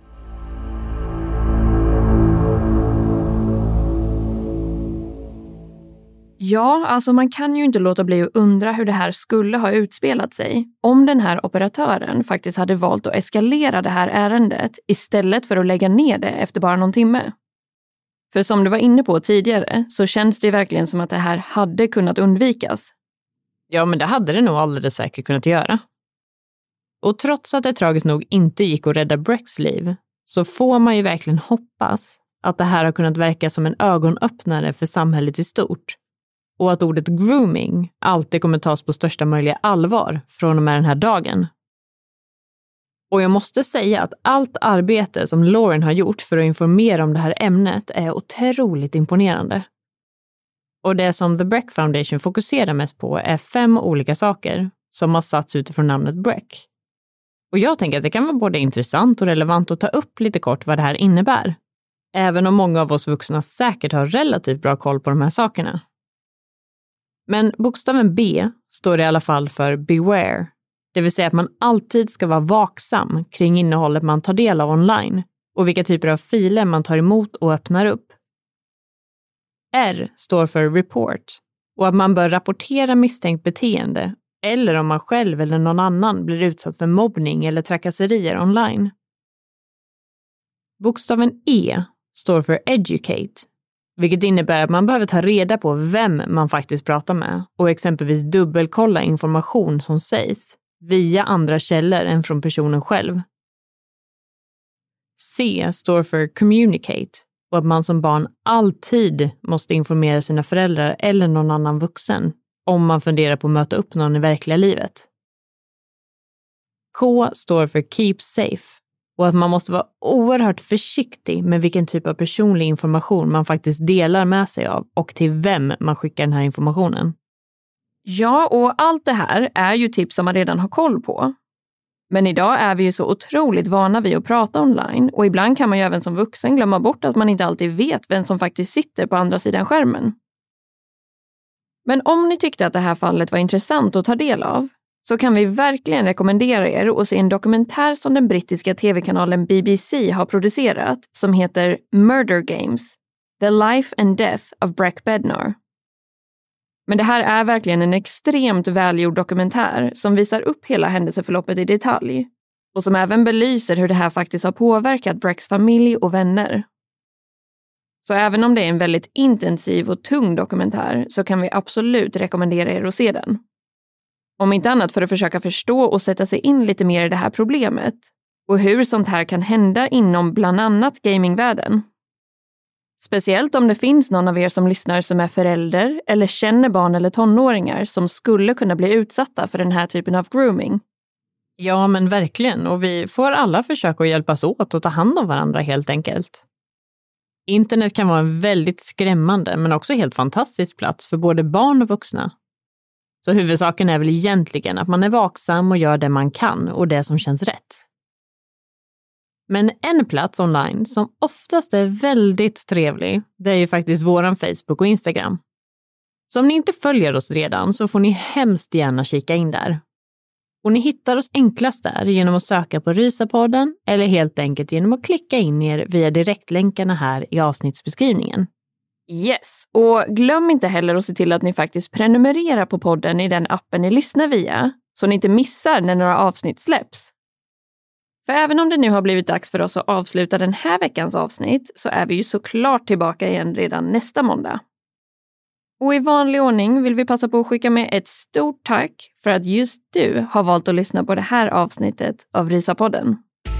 Speaker 8: Ja, alltså man kan ju inte låta bli att undra hur det här skulle ha utspelat sig om den här operatören faktiskt hade valt att eskalera det här ärendet istället för att lägga ner det efter bara någon timme. För som du var inne på tidigare så känns det ju verkligen som att det här hade kunnat undvikas.
Speaker 7: Ja, men det hade det nog alldeles säkert kunnat göra. Och trots att det tragiskt nog inte gick att rädda Brecks liv så får man ju verkligen hoppas att det här har kunnat verka som en ögonöppnare för samhället i stort. Och att ordet grooming alltid kommer tas på största möjliga allvar från och med den här dagen. Och jag måste säga att allt arbete som Lauren har gjort för att informera om det här ämnet är otroligt imponerande. Och det som The Breck Foundation fokuserar mest på är fem olika saker som har satts utifrån namnet Breck. Och jag tänker att det kan vara både intressant och relevant att ta upp lite kort vad det här innebär. Även om många av oss vuxna säkert har relativt bra koll på de här sakerna. Men bokstaven B står i alla fall för beware. Det vill säga att man alltid ska vara vaksam kring innehållet man tar del av online och vilka typer av filer man tar emot och öppnar upp. R står för report och att man bör rapportera misstänkt beteende eller om man själv eller någon annan blir utsatt för mobbning eller trakasserier online. Bokstaven E står för educate, vilket innebär att man behöver ta reda på vem man faktiskt pratar med och exempelvis dubbelkolla information som sägs via andra källor än från personen själv. C står för communicate och att man som barn alltid måste informera sina föräldrar eller någon annan vuxen om man funderar på att möta upp någon i verkliga livet. K står för keep safe och att man måste vara oerhört försiktig med vilken typ av personlig information man faktiskt delar med sig av och till vem man skickar den här informationen.
Speaker 8: Ja, och allt det här är ju tips som man redan har koll på. Men idag är vi ju så otroligt vana vid att prata online och ibland kan man ju även som vuxen glömma bort att man inte alltid vet vem som faktiskt sitter på andra sidan skärmen. Men om ni tyckte att det här fallet var intressant att ta del av så kan vi verkligen rekommendera er att se en dokumentär som den brittiska tv-kanalen B B C har producerat som heter Murder Games, The Life and Death of Breck Bednar. Men det här är verkligen en extremt välgjord dokumentär som visar upp hela händelseförloppet i detalj och som även belyser hur det här faktiskt har påverkat Brecks familj och vänner. Så även om det är en väldigt intensiv och tung dokumentär så kan vi absolut rekommendera er att se den. Om inte annat för att försöka förstå och sätta sig in lite mer i det här problemet, och hur sånt här kan hända inom bland annat gamingvärlden. Speciellt om det finns någon av er som lyssnar som är förälder eller känner barn eller tonåringar som skulle kunna bli utsatta för den här typen av grooming.
Speaker 7: Ja, men verkligen. Och vi får alla försöka att hjälpas åt och ta hand om varandra helt enkelt. Internet kan vara en väldigt skrämmande men också helt fantastisk plats för både barn och vuxna. Så huvudsaken är väl egentligen att man är vaksam och gör det man kan och det som känns rätt. Men en plats online som oftast är väldigt trevlig, det är ju faktiskt våran Facebook och Instagram. Så om ni inte följer oss redan så får ni hemskt gärna kika in där. Och ni hittar oss enklast där genom att söka på Rysapodden eller helt enkelt genom att klicka in er via direktlänkarna här i avsnittsbeskrivningen.
Speaker 8: Yes, och glöm inte heller att se till att ni faktiskt prenumererar på podden i den appen ni lyssnar via, så ni inte missar när några avsnitt släpps. För även om det nu har blivit dags för oss att avsluta den här veckans avsnitt så är vi ju såklart tillbaka igen redan nästa måndag. Och i vanlig ordning vill vi passa på att skicka med ett stort tack för att just du har valt att lyssna på det här avsnittet av Rysapodden.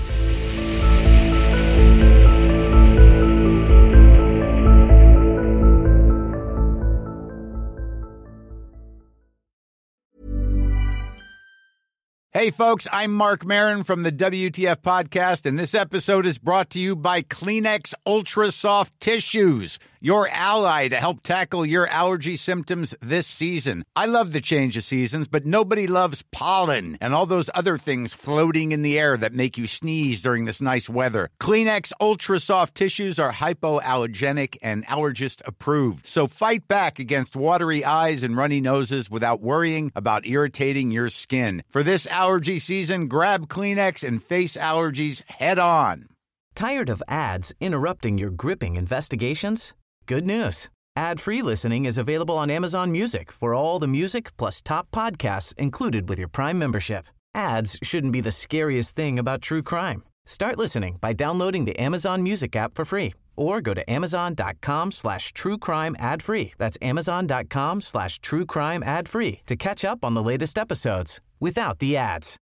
Speaker 3: Hey, folks, I'm Mark Maron from the W T F Podcast, and this episode is brought to you by Kleenex Ultra Soft Tissues, your ally to help tackle your allergy symptoms this season. I love the change of seasons, but nobody loves pollen and all those other things floating in the air that make you sneeze during this nice weather. Kleenex Ultra Soft Tissues are hypoallergenic and allergist approved, so fight back against watery eyes and runny noses without worrying about irritating your skin. For this allergy season, grab Kleenex and face allergies head on.
Speaker 1: Tired of ads interrupting your gripping investigations? Good news. Ad-free listening is available on Amazon Music for all the music plus top podcasts included with your Prime membership. Ads shouldn't be the scariest thing about true crime. Start listening by downloading the Amazon Music app for free or go to amazon.com slash true crime ad free. That's amazon.com slash true crime ad free to catch up on the latest episodes without the ads.